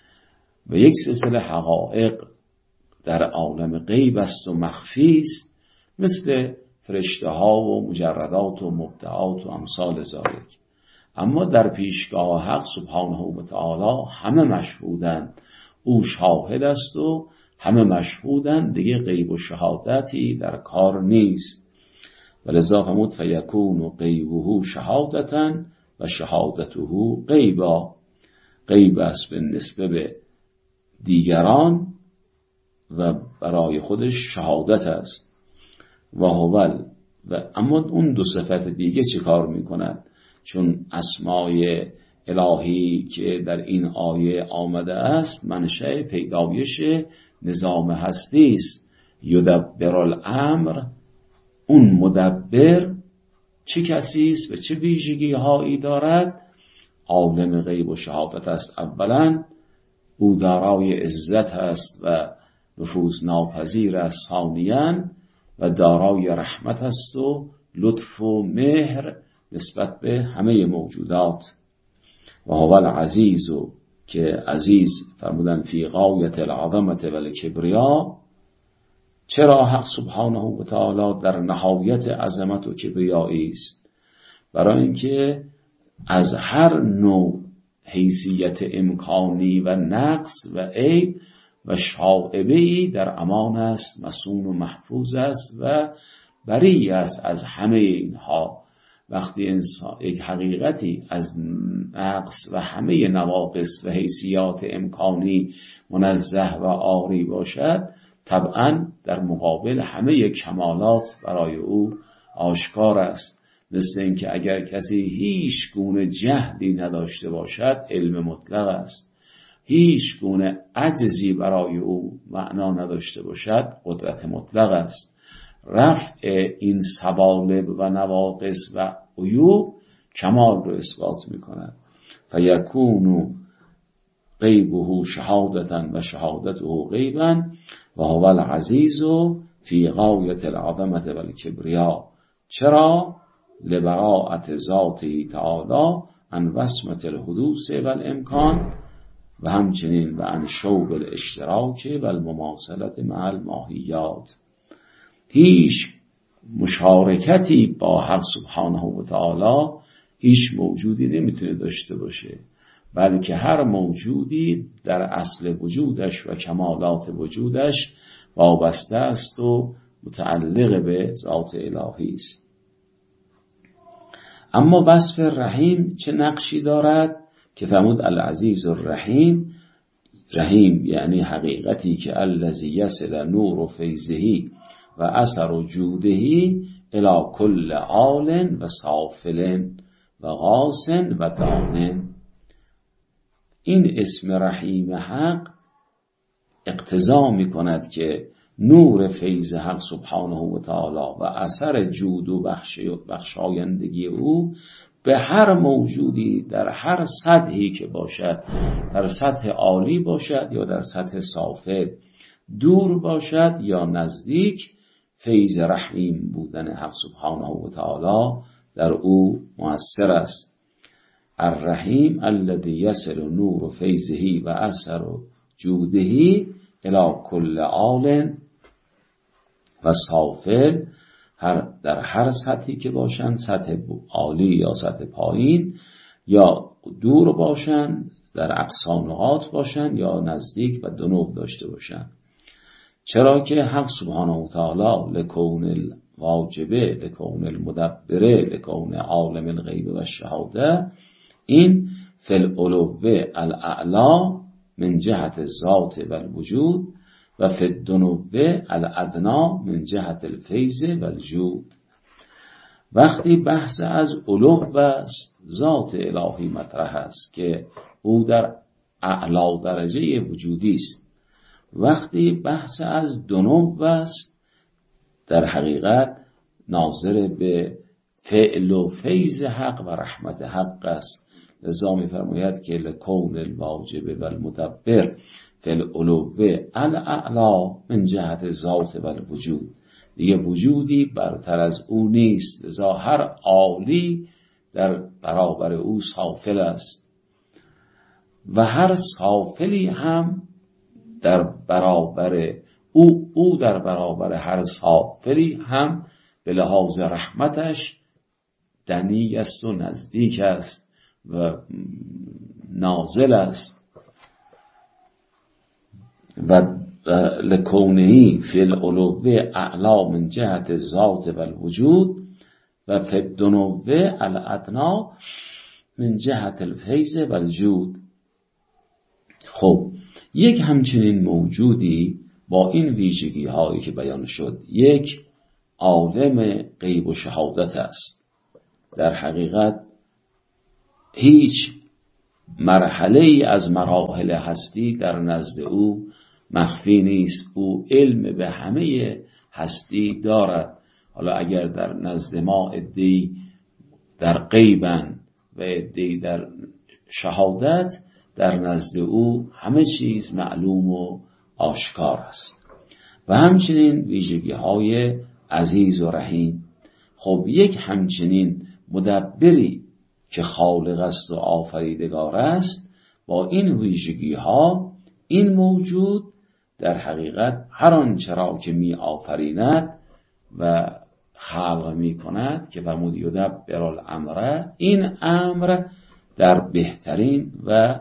و یک سلسله حقایق در عالم غیب است و مخفی است مثل فرشته ها و مجردات و مبدعات و امثال ذالک. اما در پیشگاه حق سبحانه و تعالی همه مشهودند، او شاهد است و همه مشهودند، دیگه غیب و شهادتی در کار نیست. ولذا فرمود فیکون غیبه شهادتا و شهادته غیبا. غیب است به نسبت به دیگران و برای خودش شهادت است. و هول و اما اون دو صفت دیگه چه کار میکنند؟ چون اسمای الهی که در این آیه آمده است منشأ پیدایش نظام هستی است. یدبر الامر، اون مدبر چه کسی است و چه ویژگی هایی دارد؟ عالم غیب و شهادت است. اولا او دارای عزت است و نفوذ ناپذیر است. ثانیاً و دارای رحمت است و لطف و مهر نسبت به همه موجودات. و هو العزیز، که عزیز فرمودن فی غایت العظمت و الکبریا. چرا حق سبحانه و تعالی در نهایت عظمت و کبریایی است؟ برای اینکه از هر نوع حیثیت امکانی و نقص و عیب و شائبه‌ای در امان است، مصون و محفوظ است و بری است از همه اینها. وقتی انسان یک حقیقتی از نقص و همه نواقص و حیثیات امکانی منزه و عاری باشد، طبعا در مقابل همه کمالات برای او آشکار است. مثل اینکه اگر کسی هیچ گونه جهلی نداشته باشد علم مطلق است، هیچ گونه عجزی برای او معنا نداشته باشد قدرت مطلق است. رفع این سوالب و نواقص و عیوب کمال رو اثبات میکند. فیکون غیبه شهادتا و شهادته غیبا و هو العزیز فی غایت العظمت و الکبریا. چرا؟ لبراءت ذاته تعالی عن وصمة الحدوث و الامکان و همچنین و عن شوب الاشتراک و المماثلت مع الماهیات. هیچ مشارکتی با حق سبحانه و تعالی هیچ موجودی نمیتونه داشته باشه، بلکه هر موجودی در اصل وجودش و کمالات وجودش وابسته است و متعلق به ذات الهی است. اما وصف رحیم چه نقشی دارد؟ که فرمود العزیز الرحیم. رحیم یعنی حقیقتی که الذی یصل نور و فیضه و اثر و جوده الی کل عال و سافل و غاص و دان. این اسم رحیم حق اقتضا می کند که نور فیض حق سبحانه و تعالی و اثر جود و بخشایندگی او به هر موجودی در هر سطحی که باشد، در سطح عالی باشد یا در سطح سافل، دور باشد یا نزدیک، فیض رحیم بودن حق سبحانه و تعالی در او مؤثر است. الرحیم الذی یصل نور فیضه و اثر جوده الی کل عال و سافل، هر در هر سطحی که باشند، سطح عالی یا سطح پایین، یا دور باشند، در اقصا نقاط باشند یا نزدیک و دنو داشته باشند. چرا که حق سبحانه و تعالی لکون الواجبه، لکون المدبره، لکون عالم الغیب و الشهاده، این فی العلوه الاعلا من جهت الذات و الوجود و فی الدنوه الادنا من جهت الفیض و الجود. وقتی بحث از علو و ذات الهی مطرح است که او در اعلا درجه وجودی است، وقتی بحث از دنو است در حقیقت ناظر به فعل و فیض حق و رحمت حق است. لذا می فرماید که لکون الواجب و المدبر فی العلو الاعلا من جهت ذات و الوجود، دیگه وجودی برتر از او نیست، لذا هر عالی در برابر او سافل است و هر سافلی هم در برابر او او در برابر هر سافلی هم به لحاظ رحمتش دنی است و نزدیک است و نازل است. و لکونهی فی العلو اعلا من جهت ذات و الوجود و فی الدنو الادنا من جهت الفیض و الجود. خب یک همچنین موجودی با این ویژگی هایی که بیان شد، یک عالم غیب و شهادت است. در حقیقت هیچ مرحله ای از مراحل هستی در نزد او مخفی نیست. او علم به همه هستی دارد. حالا اگر در نزد ما عده‌ای در غیبن و عده‌ای در شهادت، در نزد او همه چیز معلوم و آشکار است. و همچنین ویژگی های عزیز و رحیم. خب یک همچنین مدبری که خالق است و آفریدگار است، با این ویژگی ها این موجود در حقیقت هر آنچه را که می آفریند و خلق می کند که فرمود یدبر الامر، این امر در بهترین و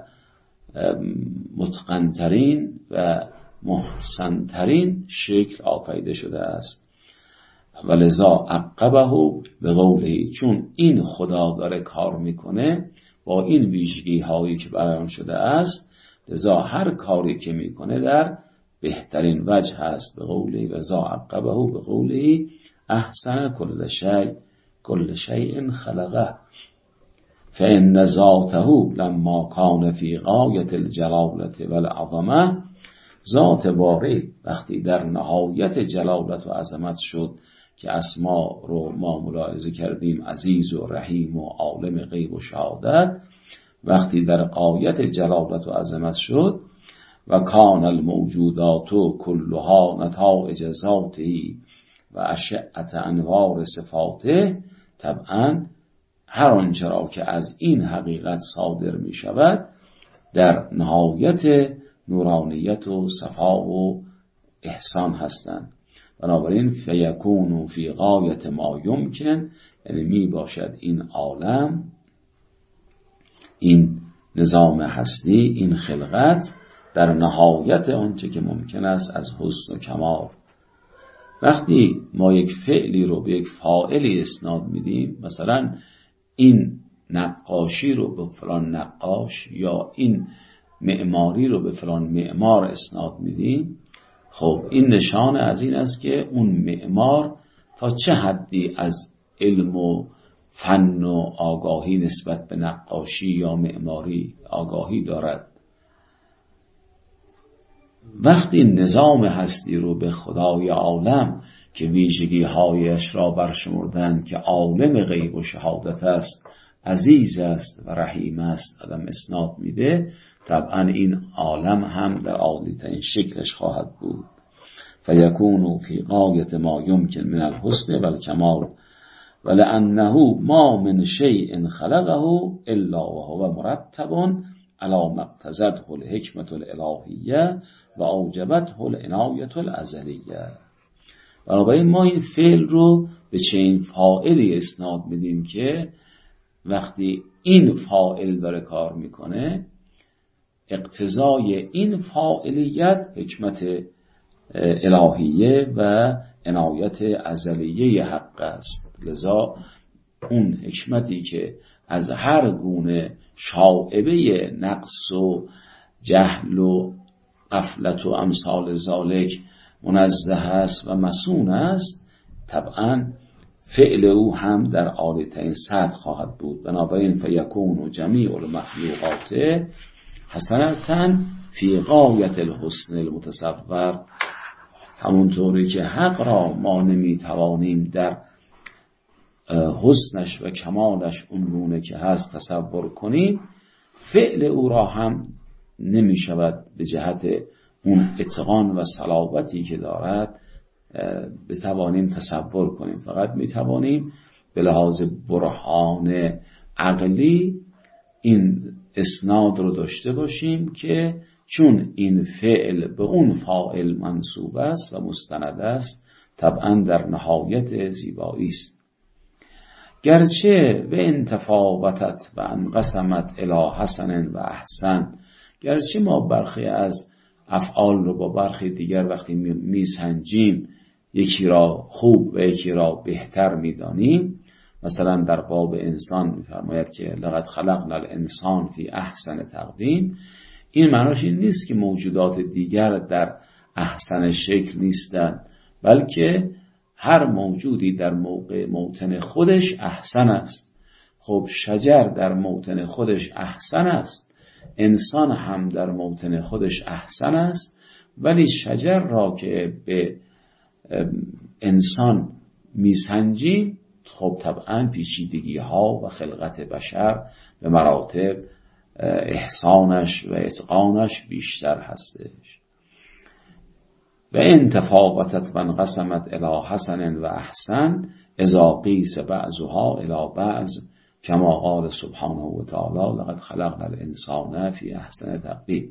متقنترین و محسنترین شکل آفریده شده است. ولذا عقبه به قوله، چون این خدا داره کار میکنه با این ویژگی هایی که بیان شده است، لذا هر کاری که میکنه در بهترین وجه هست. به قوله ولذا عقبه به قوله احسن کل شیء کل شیء خلقه فإن ذاته لما كان في غایة الجلالة والعظمه، ذات باری وقتی در نهایت جلالت و عظمت شد که اسما رو ما ملاحظه کردیم، عزیز و رحیم و عالم غیب و شهادت، وقتی در غایت جلالت و عظمت شد و کان الموجودات کلها نتائج ذاته و اشعة انوار صفاته، طبعا هر آنچه را که از این حقیقت صادر می شود در نهایت نورانیت و صفا و احسان هستند. بنابراین فیکون فی غایت ما یمکن، یعنی می باشد این عالم، این نظام هستی، این خلقت در نهایت آنچه که ممکن است از حسن و کمال. وقتی ما یک فعلی رو به یک فاعلی اسناد میدیم، مثلا این نقاشی رو به فلان نقاش یا این معماری رو به فلان معمار اسناد میدیم، خب این نشانه از این است که اون معمار تا چه حدی از علم و فن و آگاهی نسبت به نقاشی یا معماری آگاهی دارد. وقتی نظام هستی رو به خدای عالم که ویژگی هایش را برشمردن که عالم غیب و شهادت است، عزیز است و رحیم است، آدم اسناد میده، طبعا این عالم هم در عالی ترین شکلش خواهد بود. فیکون فی غایت ما یمکن من الحسن و الکمال ولانه ما من شیء خلقه الا وهو مرتب علی ما اقتضته الحکمة الالهیه و اوجبته العنایة الازلیه. بنابراین ما این فعل رو به چنین فاعلی اسناد میدیم که وقتی این فاعل داره کار میکنه، اقتضای این فاعلیت حکمت الهیه و عنایت ازلیه حق است. لذا اون حکمتی که از هر گونه شائبه نقص و جهل و غفلت و امثال ذالک منزه است و مسون است، طبعا فعل او هم در عالی ترین سطح خواهد بود. بنابراین فیکون جمیع المخلوقات حسنة فی غایت الحسن المتصور همونطوری که حق را ما نمیتوانیم در حسنش و کمالش اونگونه که هست تصور کنیم، فعل او را هم نمی شود به جهت اون اتقان و صلابتی که دارد بتوانیم تصور کنیم. فقط می توانیم به لحاظ برهان عقلی این اسناد رو داشته باشیم که چون این فعل به اون فاعل منصوب است و مستند است، طبعا در نهایت زیبایی است. گرچه و انتفاوتت و انقسمت الی حسن و احسن، گرچه ما برخی از افعال رو با برخی دیگر وقتی میسنجیم یکی را خوب و یکی را بهتر میدانیم. مثلا در باب انسان میفرماید که لقد خلقنا الانسان فی احسن تقویم. این معناش این نیست که موجودات دیگر در احسن شکل نیستند، بلکه هر موجودی در موقع موطن خودش احسن است. خب شجر در موطن خودش احسن است، انسان هم در موطن خودش احسن است، ولی شجر را که به انسان میسنجیم خب طبعا پیچیدگی ها و خلقت بشر به مراتب احسانش و اتقانش بیشتر هستش. و انتفاوتت و انقسمت الی حسن و احسن اذا قیس بعضها الی بعض کما قال سبحانه و تعالی لقد خلقنا الانسان فی احسن تقویم.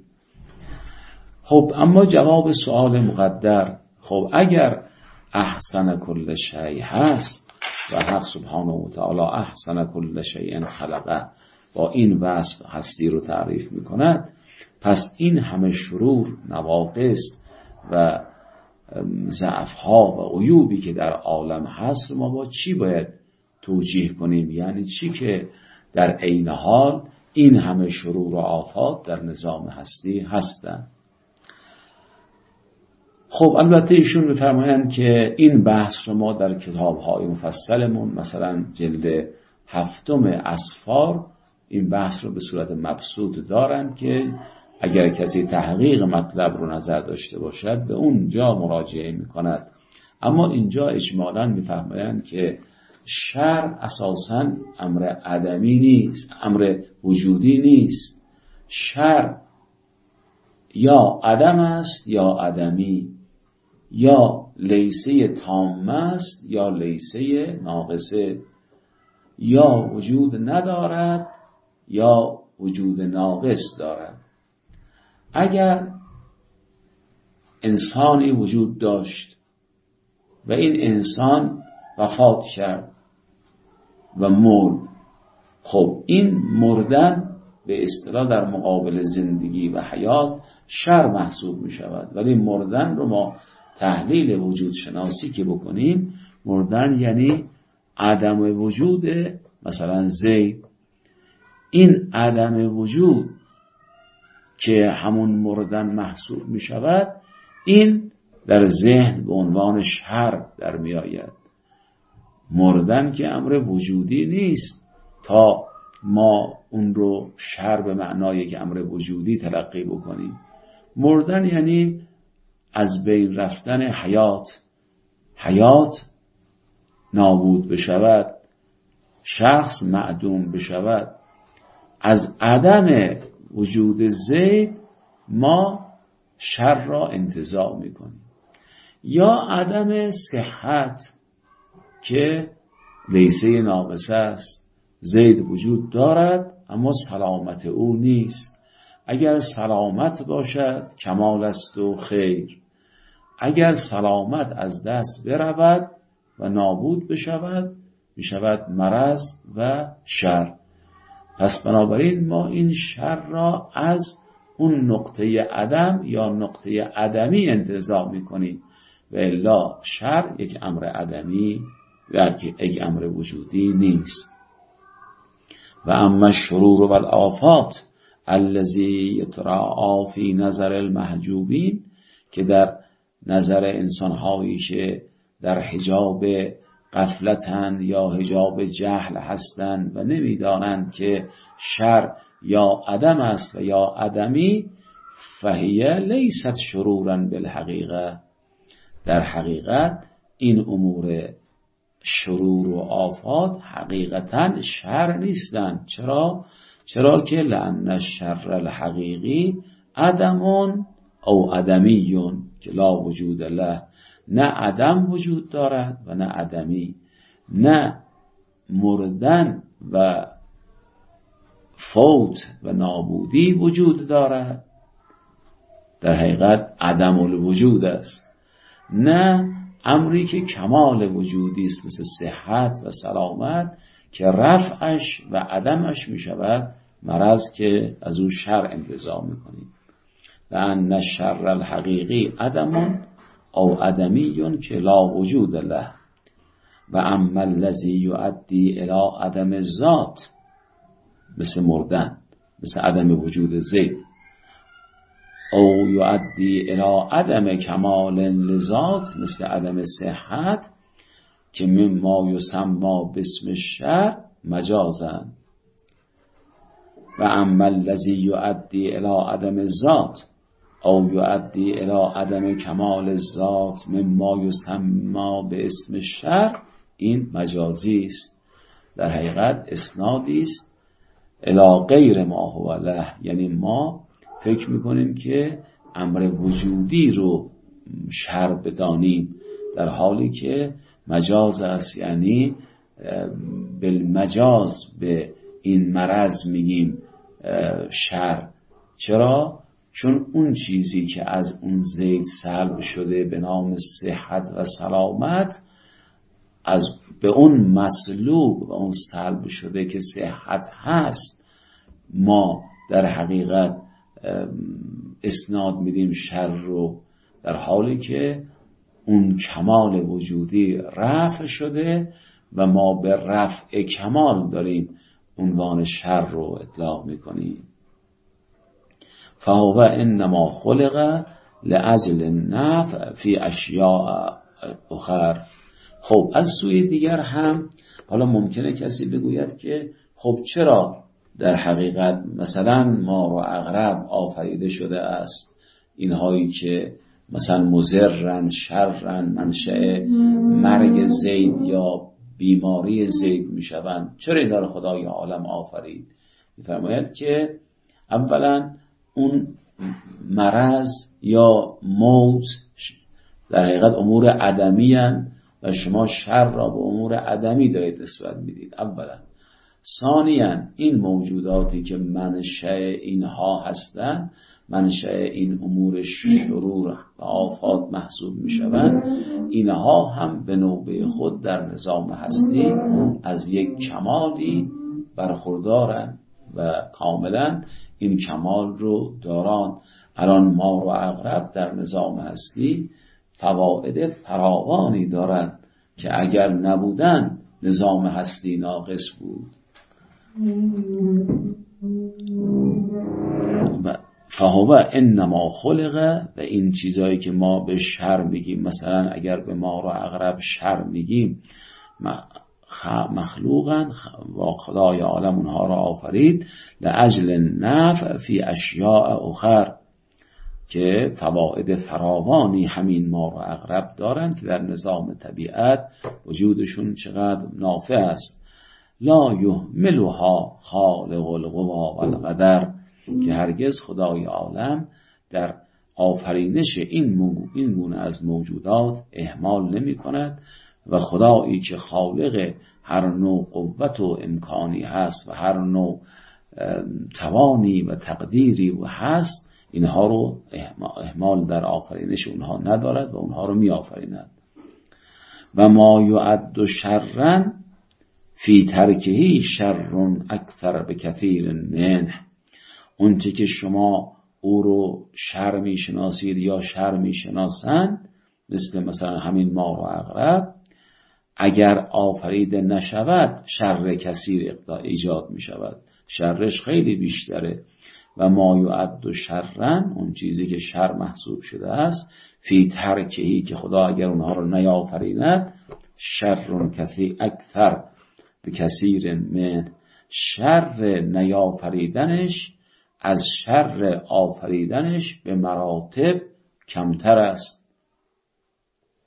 خب اما جواب سوال مقدر، خب اگر احسن کل شیء هست و حق سبحانه و تعالی احسن کل شیء خلقه با این وصف هستی رو تعریف میکند، پس این همه شرور، نواقص و ضعف‌ها و عیوبی که در عالم هست ما با چی باید توجیه کنیم؟ یعنی چی که در عین حال این همه شرور و آفات در نظام هستی هستند. خب البته ایشون می‌فرمایند که این بحث رو ما در کتاب‌های مفصلمون مثلا جلد هفتم اسفار این بحث رو به صورت مبسوط دارن که اگر کسی تحقیق مطلب رو نظر داشته باشد به اونجا مراجعه می‌کند. اما اینجا اجمالاً می‌فرمایند که شر اساساً امر عدمی نیست، امر وجودی نیست. شر یا عدم است یا عدمی، یا لیسه تام است یا لیسه ناقصه، یا وجود ندارد یا وجود ناقص دارد. اگر انسانی وجود داشت و این انسان وفات کرد و مرد، خب این مردن به اصطلاح در مقابل زندگی و حیات شر محسوب می شود. ولی مردن رو ما تحلیل وجود شناسی که بکنیم، مردن یعنی عدم وجود مثلا زید. این عدم وجود که همون مردن محسوب می شود، این در ذهن به عنوان شر در می آید. مردن که امر وجودی نیست تا ما اون رو شر به معنای که امر وجودی تلقی بکنیم. مردن یعنی از بین رفتن حیات، حیات نابود بشود، شخص معدوم بشود. از عدم وجود زید ما شر را انتزاع میکنیم. یا عدم صحت که لیسه ناقصه است، زید وجود دارد اما سلامت او نیست. اگر سلامت باشد کمال است و خیر، اگر سلامت از دست برود و نابود بشود میشود مرض و شر. پس بنابراین ما این شر را از اون نقطه عدم یا نقطه عدمی انتزاع میکنیم و الا شر یک امر عدمی و یک امر وجودی نیست. و اما الشرور و الآفات الذی یتراءی فی نظر المحجوبین، که در نظر انسان‌هایی که در حجاب غفلتند یا حجاب جهل هستند و نمی‌دانند که شر یا عدم است و یا عدمی، فهیه لیست شرورا بالحقیقه، در حقیقت این امور شرور و آفات حقیقتا شر نیستند. چرا؟ چرا که لأن الشر الحقیقی عدمون او عدمیون که لا وجود له، نه عدم وجود دارد و نه عدمی، نه مردن و فوت و نابودی وجود دارد، در حقیقت عدم الوجود است، نه امری که کمال وجودی است مثل صحت و سلامت که رفعش و عدمش می شود مرض که از اون شر انتزاع می کنیم. لأن الشر الحقیقی عدم او عدمیون که لا وجود له و اما الذی یؤدی الی عدم الذات، مثل مردن، مثل عدم وجود زید، او یؤدی الی عدم کمال لذات، مثل عدم صحت که مما یسمى باسم الشر مجازا. و اما الذی یؤدی الی عدم الذات او یؤدی الی عدم کمال الذات مما یسمى باسم الشر، این مجازی است، در حقیقت اسنادی است الی غیر ما هو له. یعنی ما فکر میکنیم که امر وجودی رو شر بدانیم در حالی که مجاز است، یعنی بالمجاز به این مرض میگیم شر. چرا؟ چون اون چیزی که از اون زید سلب شده به نام صحت و سلامت، از به اون مسلوب و اون سلب شده که صحت هست ما در حقیقت اسناد میدیم شر رو، در حالی که اون کمال وجودی رفع شده و ما به رفع کمال داریم عنوان شر رو اطلاق میکنیم. فهو انما خلق لاجل النفع فی اشیاء اخر. خب از سوی دیگر هم حالا ممکنه کسی بگوید که خب چرا در حقیقت مثلا مار و عقرب آفریده شده است، اینهایی که مثلا مضرن، شرن، منشأ مرگ زید یا بیماری زید میشوند، چرا اینا رو خدای عالم آفرید؟ میفرماید که اولا اون مرض یا موت در حقیقت امور عدمی هستند و شما شر را به امور عدمی دارید نسبت میدید اولا. ثانیاً این موجوداتی که منشأ اینها هستند، منشأ این امور شرور و آفات محسوب میشوند، اینها هم به نوبه خود در نظام هستی از یک کمالی برخوردارند و کاملا این کمال رو داران. الان مار و عقرب در نظام هستی فواید فراوانی دارند که اگر نبودن نظام هستی ناقص بود. فهو انما خلق، و این چیزایی که ما به شر میگیم، مثلا اگر به مار و عقرب شر میگیم، مخلوقن و خدای عالم اونها را آفرید لاجل النفع فی اشیاء اخر، که فواید فراوانی همین مار و عقرب دارند که در نظام طبیعت وجودشون چقدر نافع است. لا یهملها خالق القوا والقدر، که هرگز خدای عالم در آفرینش این این گونه از موجودات اهمال نمی کند و خدایی که خالق هر نوع قوت و امکانی هست و هر نوع توانی و تقدیری و هست، اینها رو اهمال در آفرینش اونها ندارد و اونها رو می آفریند. و ما یعد شرا فی ترکه شر اکثر بکثیر منه، اون چه که شما او رو شر می شناسید یا شر می شناسند، مثل مثلا همین مار و عقرب، اگر آفریده نشود شر کثیر ایجاد می شود، شرش خیلی بیشتره. و ما یعد شرا، اون چیزی که شر محسوب شده است، فی ترکهی، که خدا اگر اونها رو نیافریند، شر کثیر اکثر به کثیر من، شر نیافریدنش از شر آفریدنش به مراتب کمتر است.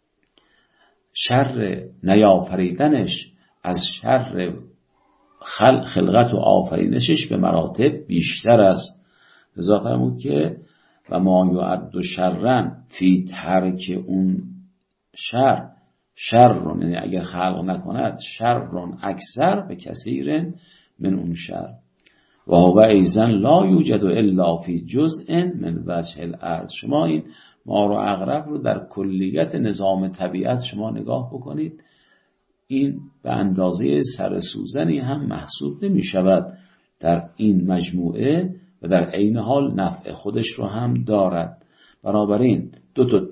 شر نیافریدنش از شر خلق خلقت و آفرینشش به مراتب بیشتر است. لذا فرمود که و ما یعد شرن فی ترک اون شر شر، یعنی اگر خلق نکند شر اکثر به کثیر من اون شر. و هو ایضا لا یوجد الا فی جزء من وجه الارض. شما این مار و عقرب رو در کلیت نظام طبیعت شما نگاه بکنید، این به اندازه سر سوزنی هم محسوب نمی شود در این مجموعه و در عین حال نفع خودش رو هم دارد. بنابراین دو تا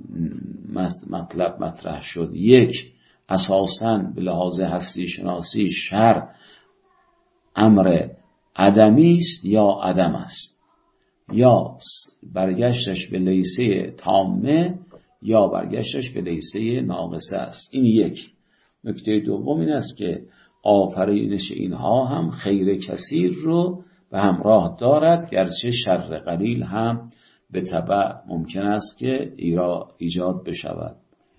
مطلب مطرح شد. یک، اساساً به لحاظ هستی شناسی شر امر عدمی است یا عدم است، یا برگشتش به لیسه تامه یا برگشتش به لیسه ناقصه است. این یک. نکته دوم این است که آفرینش اینها هم خیر کثیر رو به همراه دارد، گرچه شر قلیل هم به تبع ممکن است که ایجاد بشود.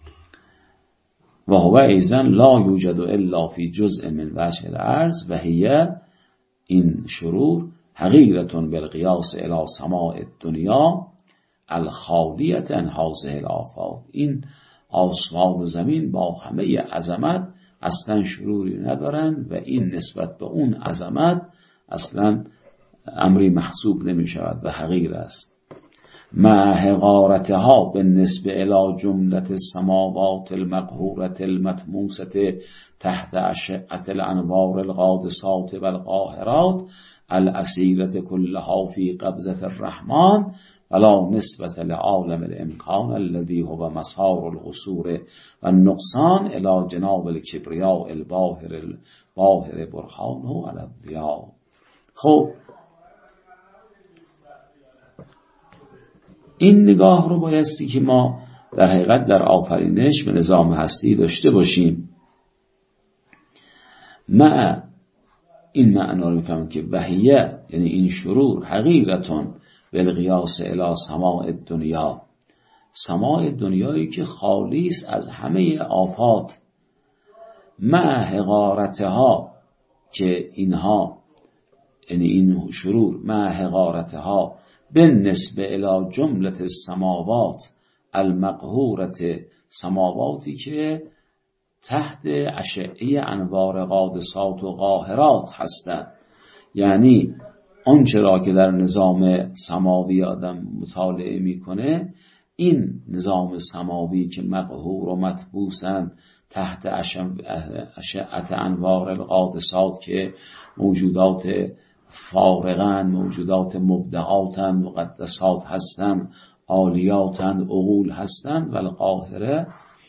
و هو ایضا لا یوجد الا فی جزء من وجه الارض و هی، این شرور حقیرتون بالقیاس الی سماع الدنیا الخالیت عن هذه الآفات. این آسمان و زمین با همه عظمت اصلا شروری ندارن و این نسبت به اون عظمت اصلا امری محسوب نمی شود و حقیر است. مع حقارتها بالنسبه الی جملت السماوات المقهورة المطموسة تحت اشعة الانوار القادسات والقاهرات الاسیرة كلها فی قبضة الرحمن ولا نسبة لعالم الامکان الذي هو مسار القصور و النقصان الى جناب الکبریاء الباهر الباهر برهانه علی الضیاء. خب این نگاه رو بایستی که ما در حقیقت در آفرینش به نظام هستی داشته باشیم. مع این معنا رو میفهمیم که وحیه یعنی این شرور حقیرتون بالقیاس الی سماع الدنیا، سماع دنیایی که خالی است از همه آفات، مع حقارتها که اینها یعنی این شرور مع حقارتها بالنسبه الی جملت السماوات المقهورة، سماواتی که تحت اشعه انوار قادسات و قاهرات هستند. یعنی آنچه را که در نظام سماوی آدم مطالعه میکنه، این نظام سماوی که مقهور و مطبوسند تحت اشعه انوار القادسات که موجودات فارغن، موجودات مبدعاتن، مقدسات هستن، عالیاتن، عقول هستن و القاهره،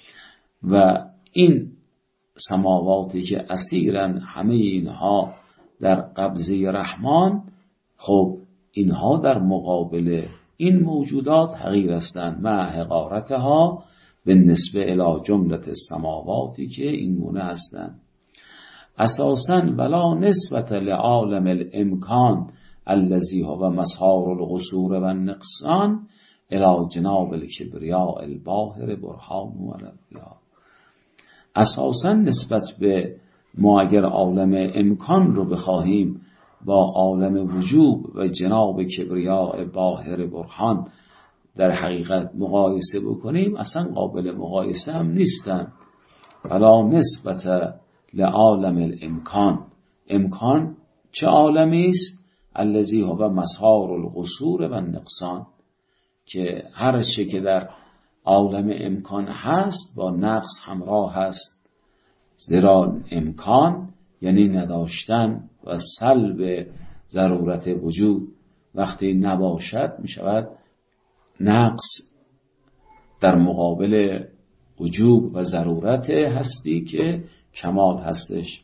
و این سماواتی که اسیرن همه اینها در قبضه رحمان، خب اینها در مقابل این موجودات حقیر هستند. مع حقارتها به نسبه الی جملت السماواتی که این گونه هستند. اساساً ولا نسبت لعالم الامکان الذی هو مسار القصور و النقصان الی جناب الکبریاء الباهر برهانه علی الضیاء. اساساً نسبت به ما اگر عالم امکان رو بخواهیم با عالم وجوب و جناب کبریاء باهر برهان در حقیقت مقایسه بکنیم، اصلا قابل مقایسه هم نیستن. ولا نسبت لعالم الامکان، امکان چه عالمی است؟ الذی هو مسار القصور و النقصان، که هر چه که در عالم امکان هست با نقص همراه هست، زیرا امکان یعنی نداشتن و سلب ضرورت وجود. وقتی نباشد می شود نقص در مقابل وجوب و ضرورت هستی که کمال هستش.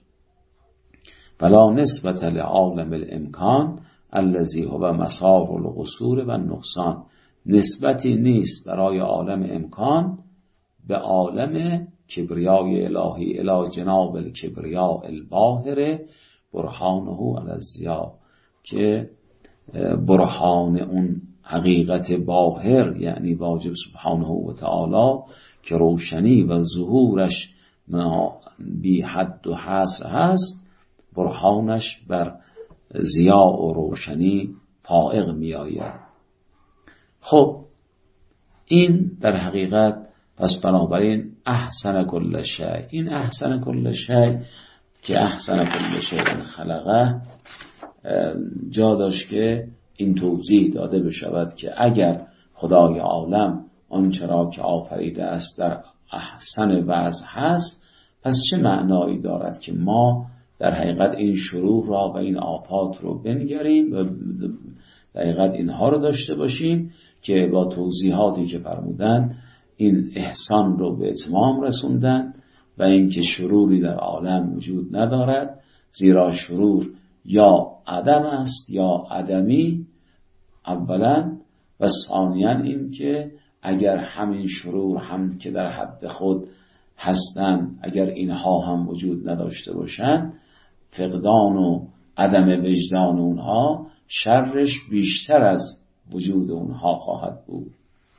ولا نسبت لعالم الامکان الذی هو مسار القصور و النقصان، نسبتی نیست برای عالم امکان به عالم کبریای الهی الی جناب الکبریاء الباهر برهانه علی الضیاء، که برهان اون حقیقت باهر یعنی واجب سبحانه و تعالی که روشنی و ظهورش بی حد و حصر هست، برهانش بر ضیاء و روشنی فائق می آید. خب این در حقیقت پس بنابراین احسن کل شیء، این احسن کل شیء که احسن کل شیء خلقه جا داشت که این توضیح داده بشود که اگر خدای عالم آنچه را که آفریده است در احسن وضع هست، پس چه معنایی دارد که ما در حقیقت این شرور را و این آفات رو بنگریم و در حقیقت اینها رو داشته باشیم که با توضیحاتی که فرمودن این احسان رو به اتمام رسوندن و اینکه شروری در عالم وجود ندارد، زیرا شرور یا عدم است یا عدمی اولا، و ثانیاً این که اگر همین شرور هم که در حد خود هستند اگر اینها هم وجود نداشته باشند، فقدان و عدم وجدان اونها شرش بیشتر از وجود اونها خواهد بود.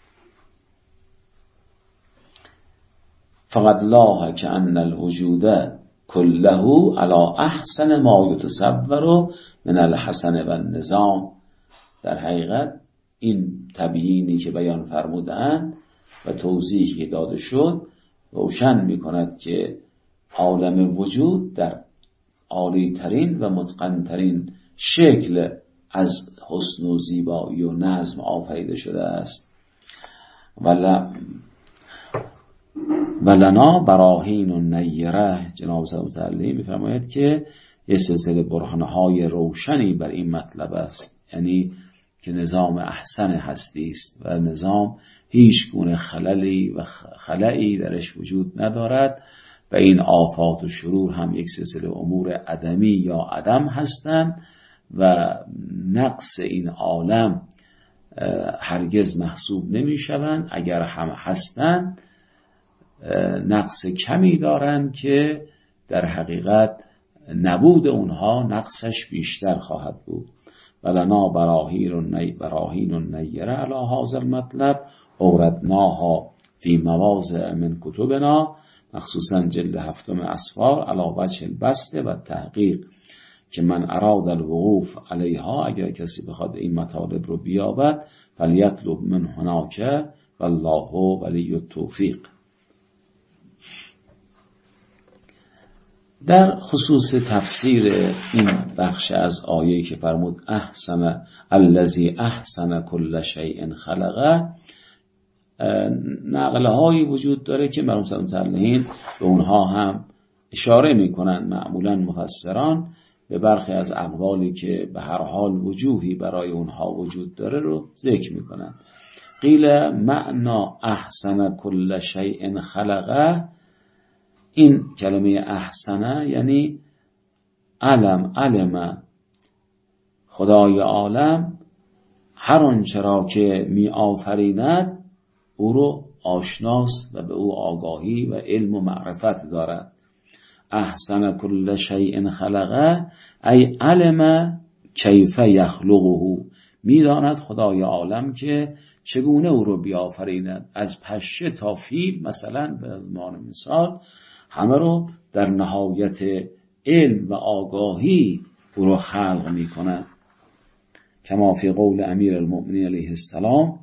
فقد لاح کأن الوجود كله على احسن ما يتصور من الحسن و النظام. در حقیقت این تبیینی که بیان فرمودند و توضیحی که داده شد روشن می کند که عالم وجود در عالی ترین و متقن ترین شکل از حسن و زیبایی و نظم آفریده شده است. ولنا براهین و نیره، جناب صاحب متعلی می فرماید که یه سلسله برهانهای روشنی بر این مطلب است، یعنی که نظام احسن هستی است و نظام هیچ گونه خللی و خلایی درش وجود ندارد و این آفات و شرور هم یک سلسله امور عدمی یا عدم هستند و نقص این عالم هرگز محسوب نمی شوند. اگر هم هستند نقص کمی دارند که در حقیقت نبود اونها نقصش بیشتر خواهد بود. ولنا براهین النیره علی هذا المطلب اوردناها فی مواضع من کتبنا، مخصوصا جلد هفتم اسفار، علی وجه البسط و تحقیق، که من اراد الوقوف علیها، اگر کسی بخواد این مطالب رو بیابد، فلیطلب من هناک والله ولی التوفیق. در خصوص تفسیر این بخش از آیه که فرمود احسن الذی احسن کل شیء خلقه، نقله هایی وجود داره که مرحوم صاحب متعلین به اونها هم اشاره میکنن. معمولا مفسران به برخی از اقوالی که به هر حال وجوهی برای اونها وجود داره رو ذکر میکنن. قیل معنا احسن کل شیء خلقه، این کلمه احسنه یعنی علم علم خدای عالم هر آنچه را که می آفریند او رو آشناست و به او آگاهی و علم و معرفت دارد. احسن کل شیء خلقه ای علم کیف یخلقه، می داند خدای عالم که چگونه او رو بیافریند، از پشه تا فیل مثلا به عنوان مثال همه رو در نهایت علم و آگاهی او رو خلق می کند. کما فی قول امیر المؤمنین علیه السلام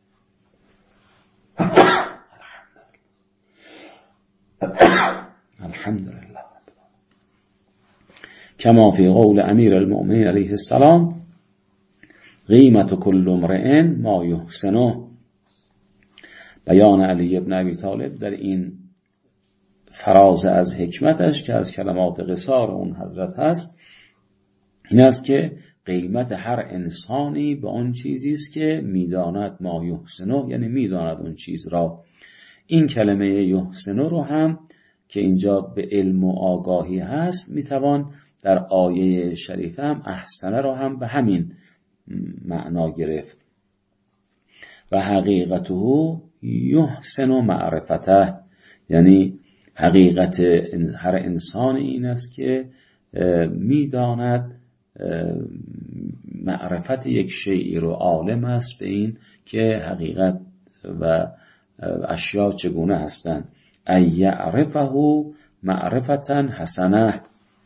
الحمدلله کما فی قول امیر المؤمنین علیه السلام قیمت کل امرئ ما یحسنه. بیان علی ابن ابی طالب در این فراز از حکمتش که از کلمات قصار اون حضرت هست این است که قیمت هر انسانی به آن چیزی است که میداند ما یحسنه، یعنی میداند اون چیز را. این کلمه یحسنه رو هم که اینجا به علم و آگاهی هست میتوان در آیه شریفه هم احسنه رو هم به همین معنا گرفت. و حقیقته یحسن معرفته، یعنی حقیقت هر انسان این است که میداند معرفت یک شیئی رو عالم است به این که حقیقت و اشیاء چگونه هستند. ای یعرفه معرفتا حسنه،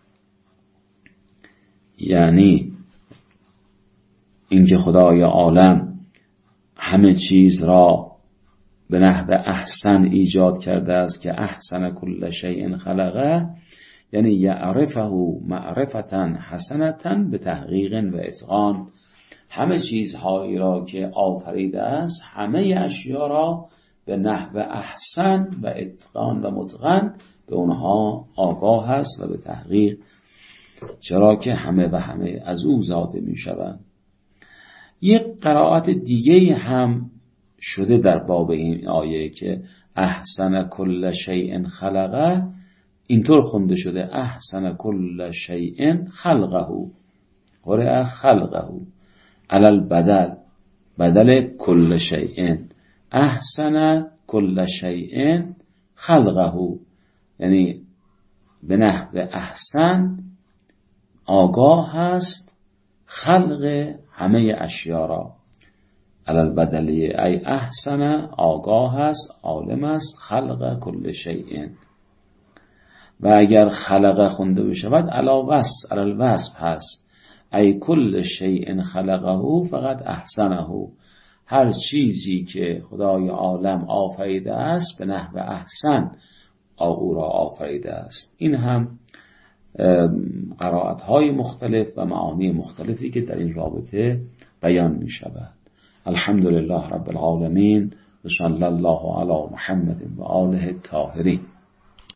یعنی اینکه خدای عالم همه چیز را به نحو احسن ایجاد کرده است که احسن کل شیء خلقه، یعنی یعرفه معرفتا حسنتا به تحقیق و اتقان، همه چیزهایی را که آفریده است، همه اشیا را به نحو احسن و اتقان و متقن به اونها آگاه است و به تحقیق، چرا که همه و همه از او زاده می شوند. یک قرائت دیگه هم شده در باب این آیه که احسن کل شیء خلقه، اینطور خونده شده احسن کل شیء خلقه، قرئ خلقه علی البدل، بدل کل شیء، احسن کل شیء خلقه، یعنی به نحو احسن آگاه هست خلق همه اشیا را. علی البدلی ای احسن، آگاه است، عالم است، خلق کل شیء. و اگر خلق خونده بشود علی وصف، علی الوصف هست، ای کل شیء خلقه فقط احسنه، هر چیزی که خدای عالم آفریده است به نحو احسن او را آفریده است. این هم قرائت های مختلف و معانی مختلفی که در این رابطه بیان می شود. الحمدلله رب العالمین و صلی الله علی محمد و آله الطاهرین.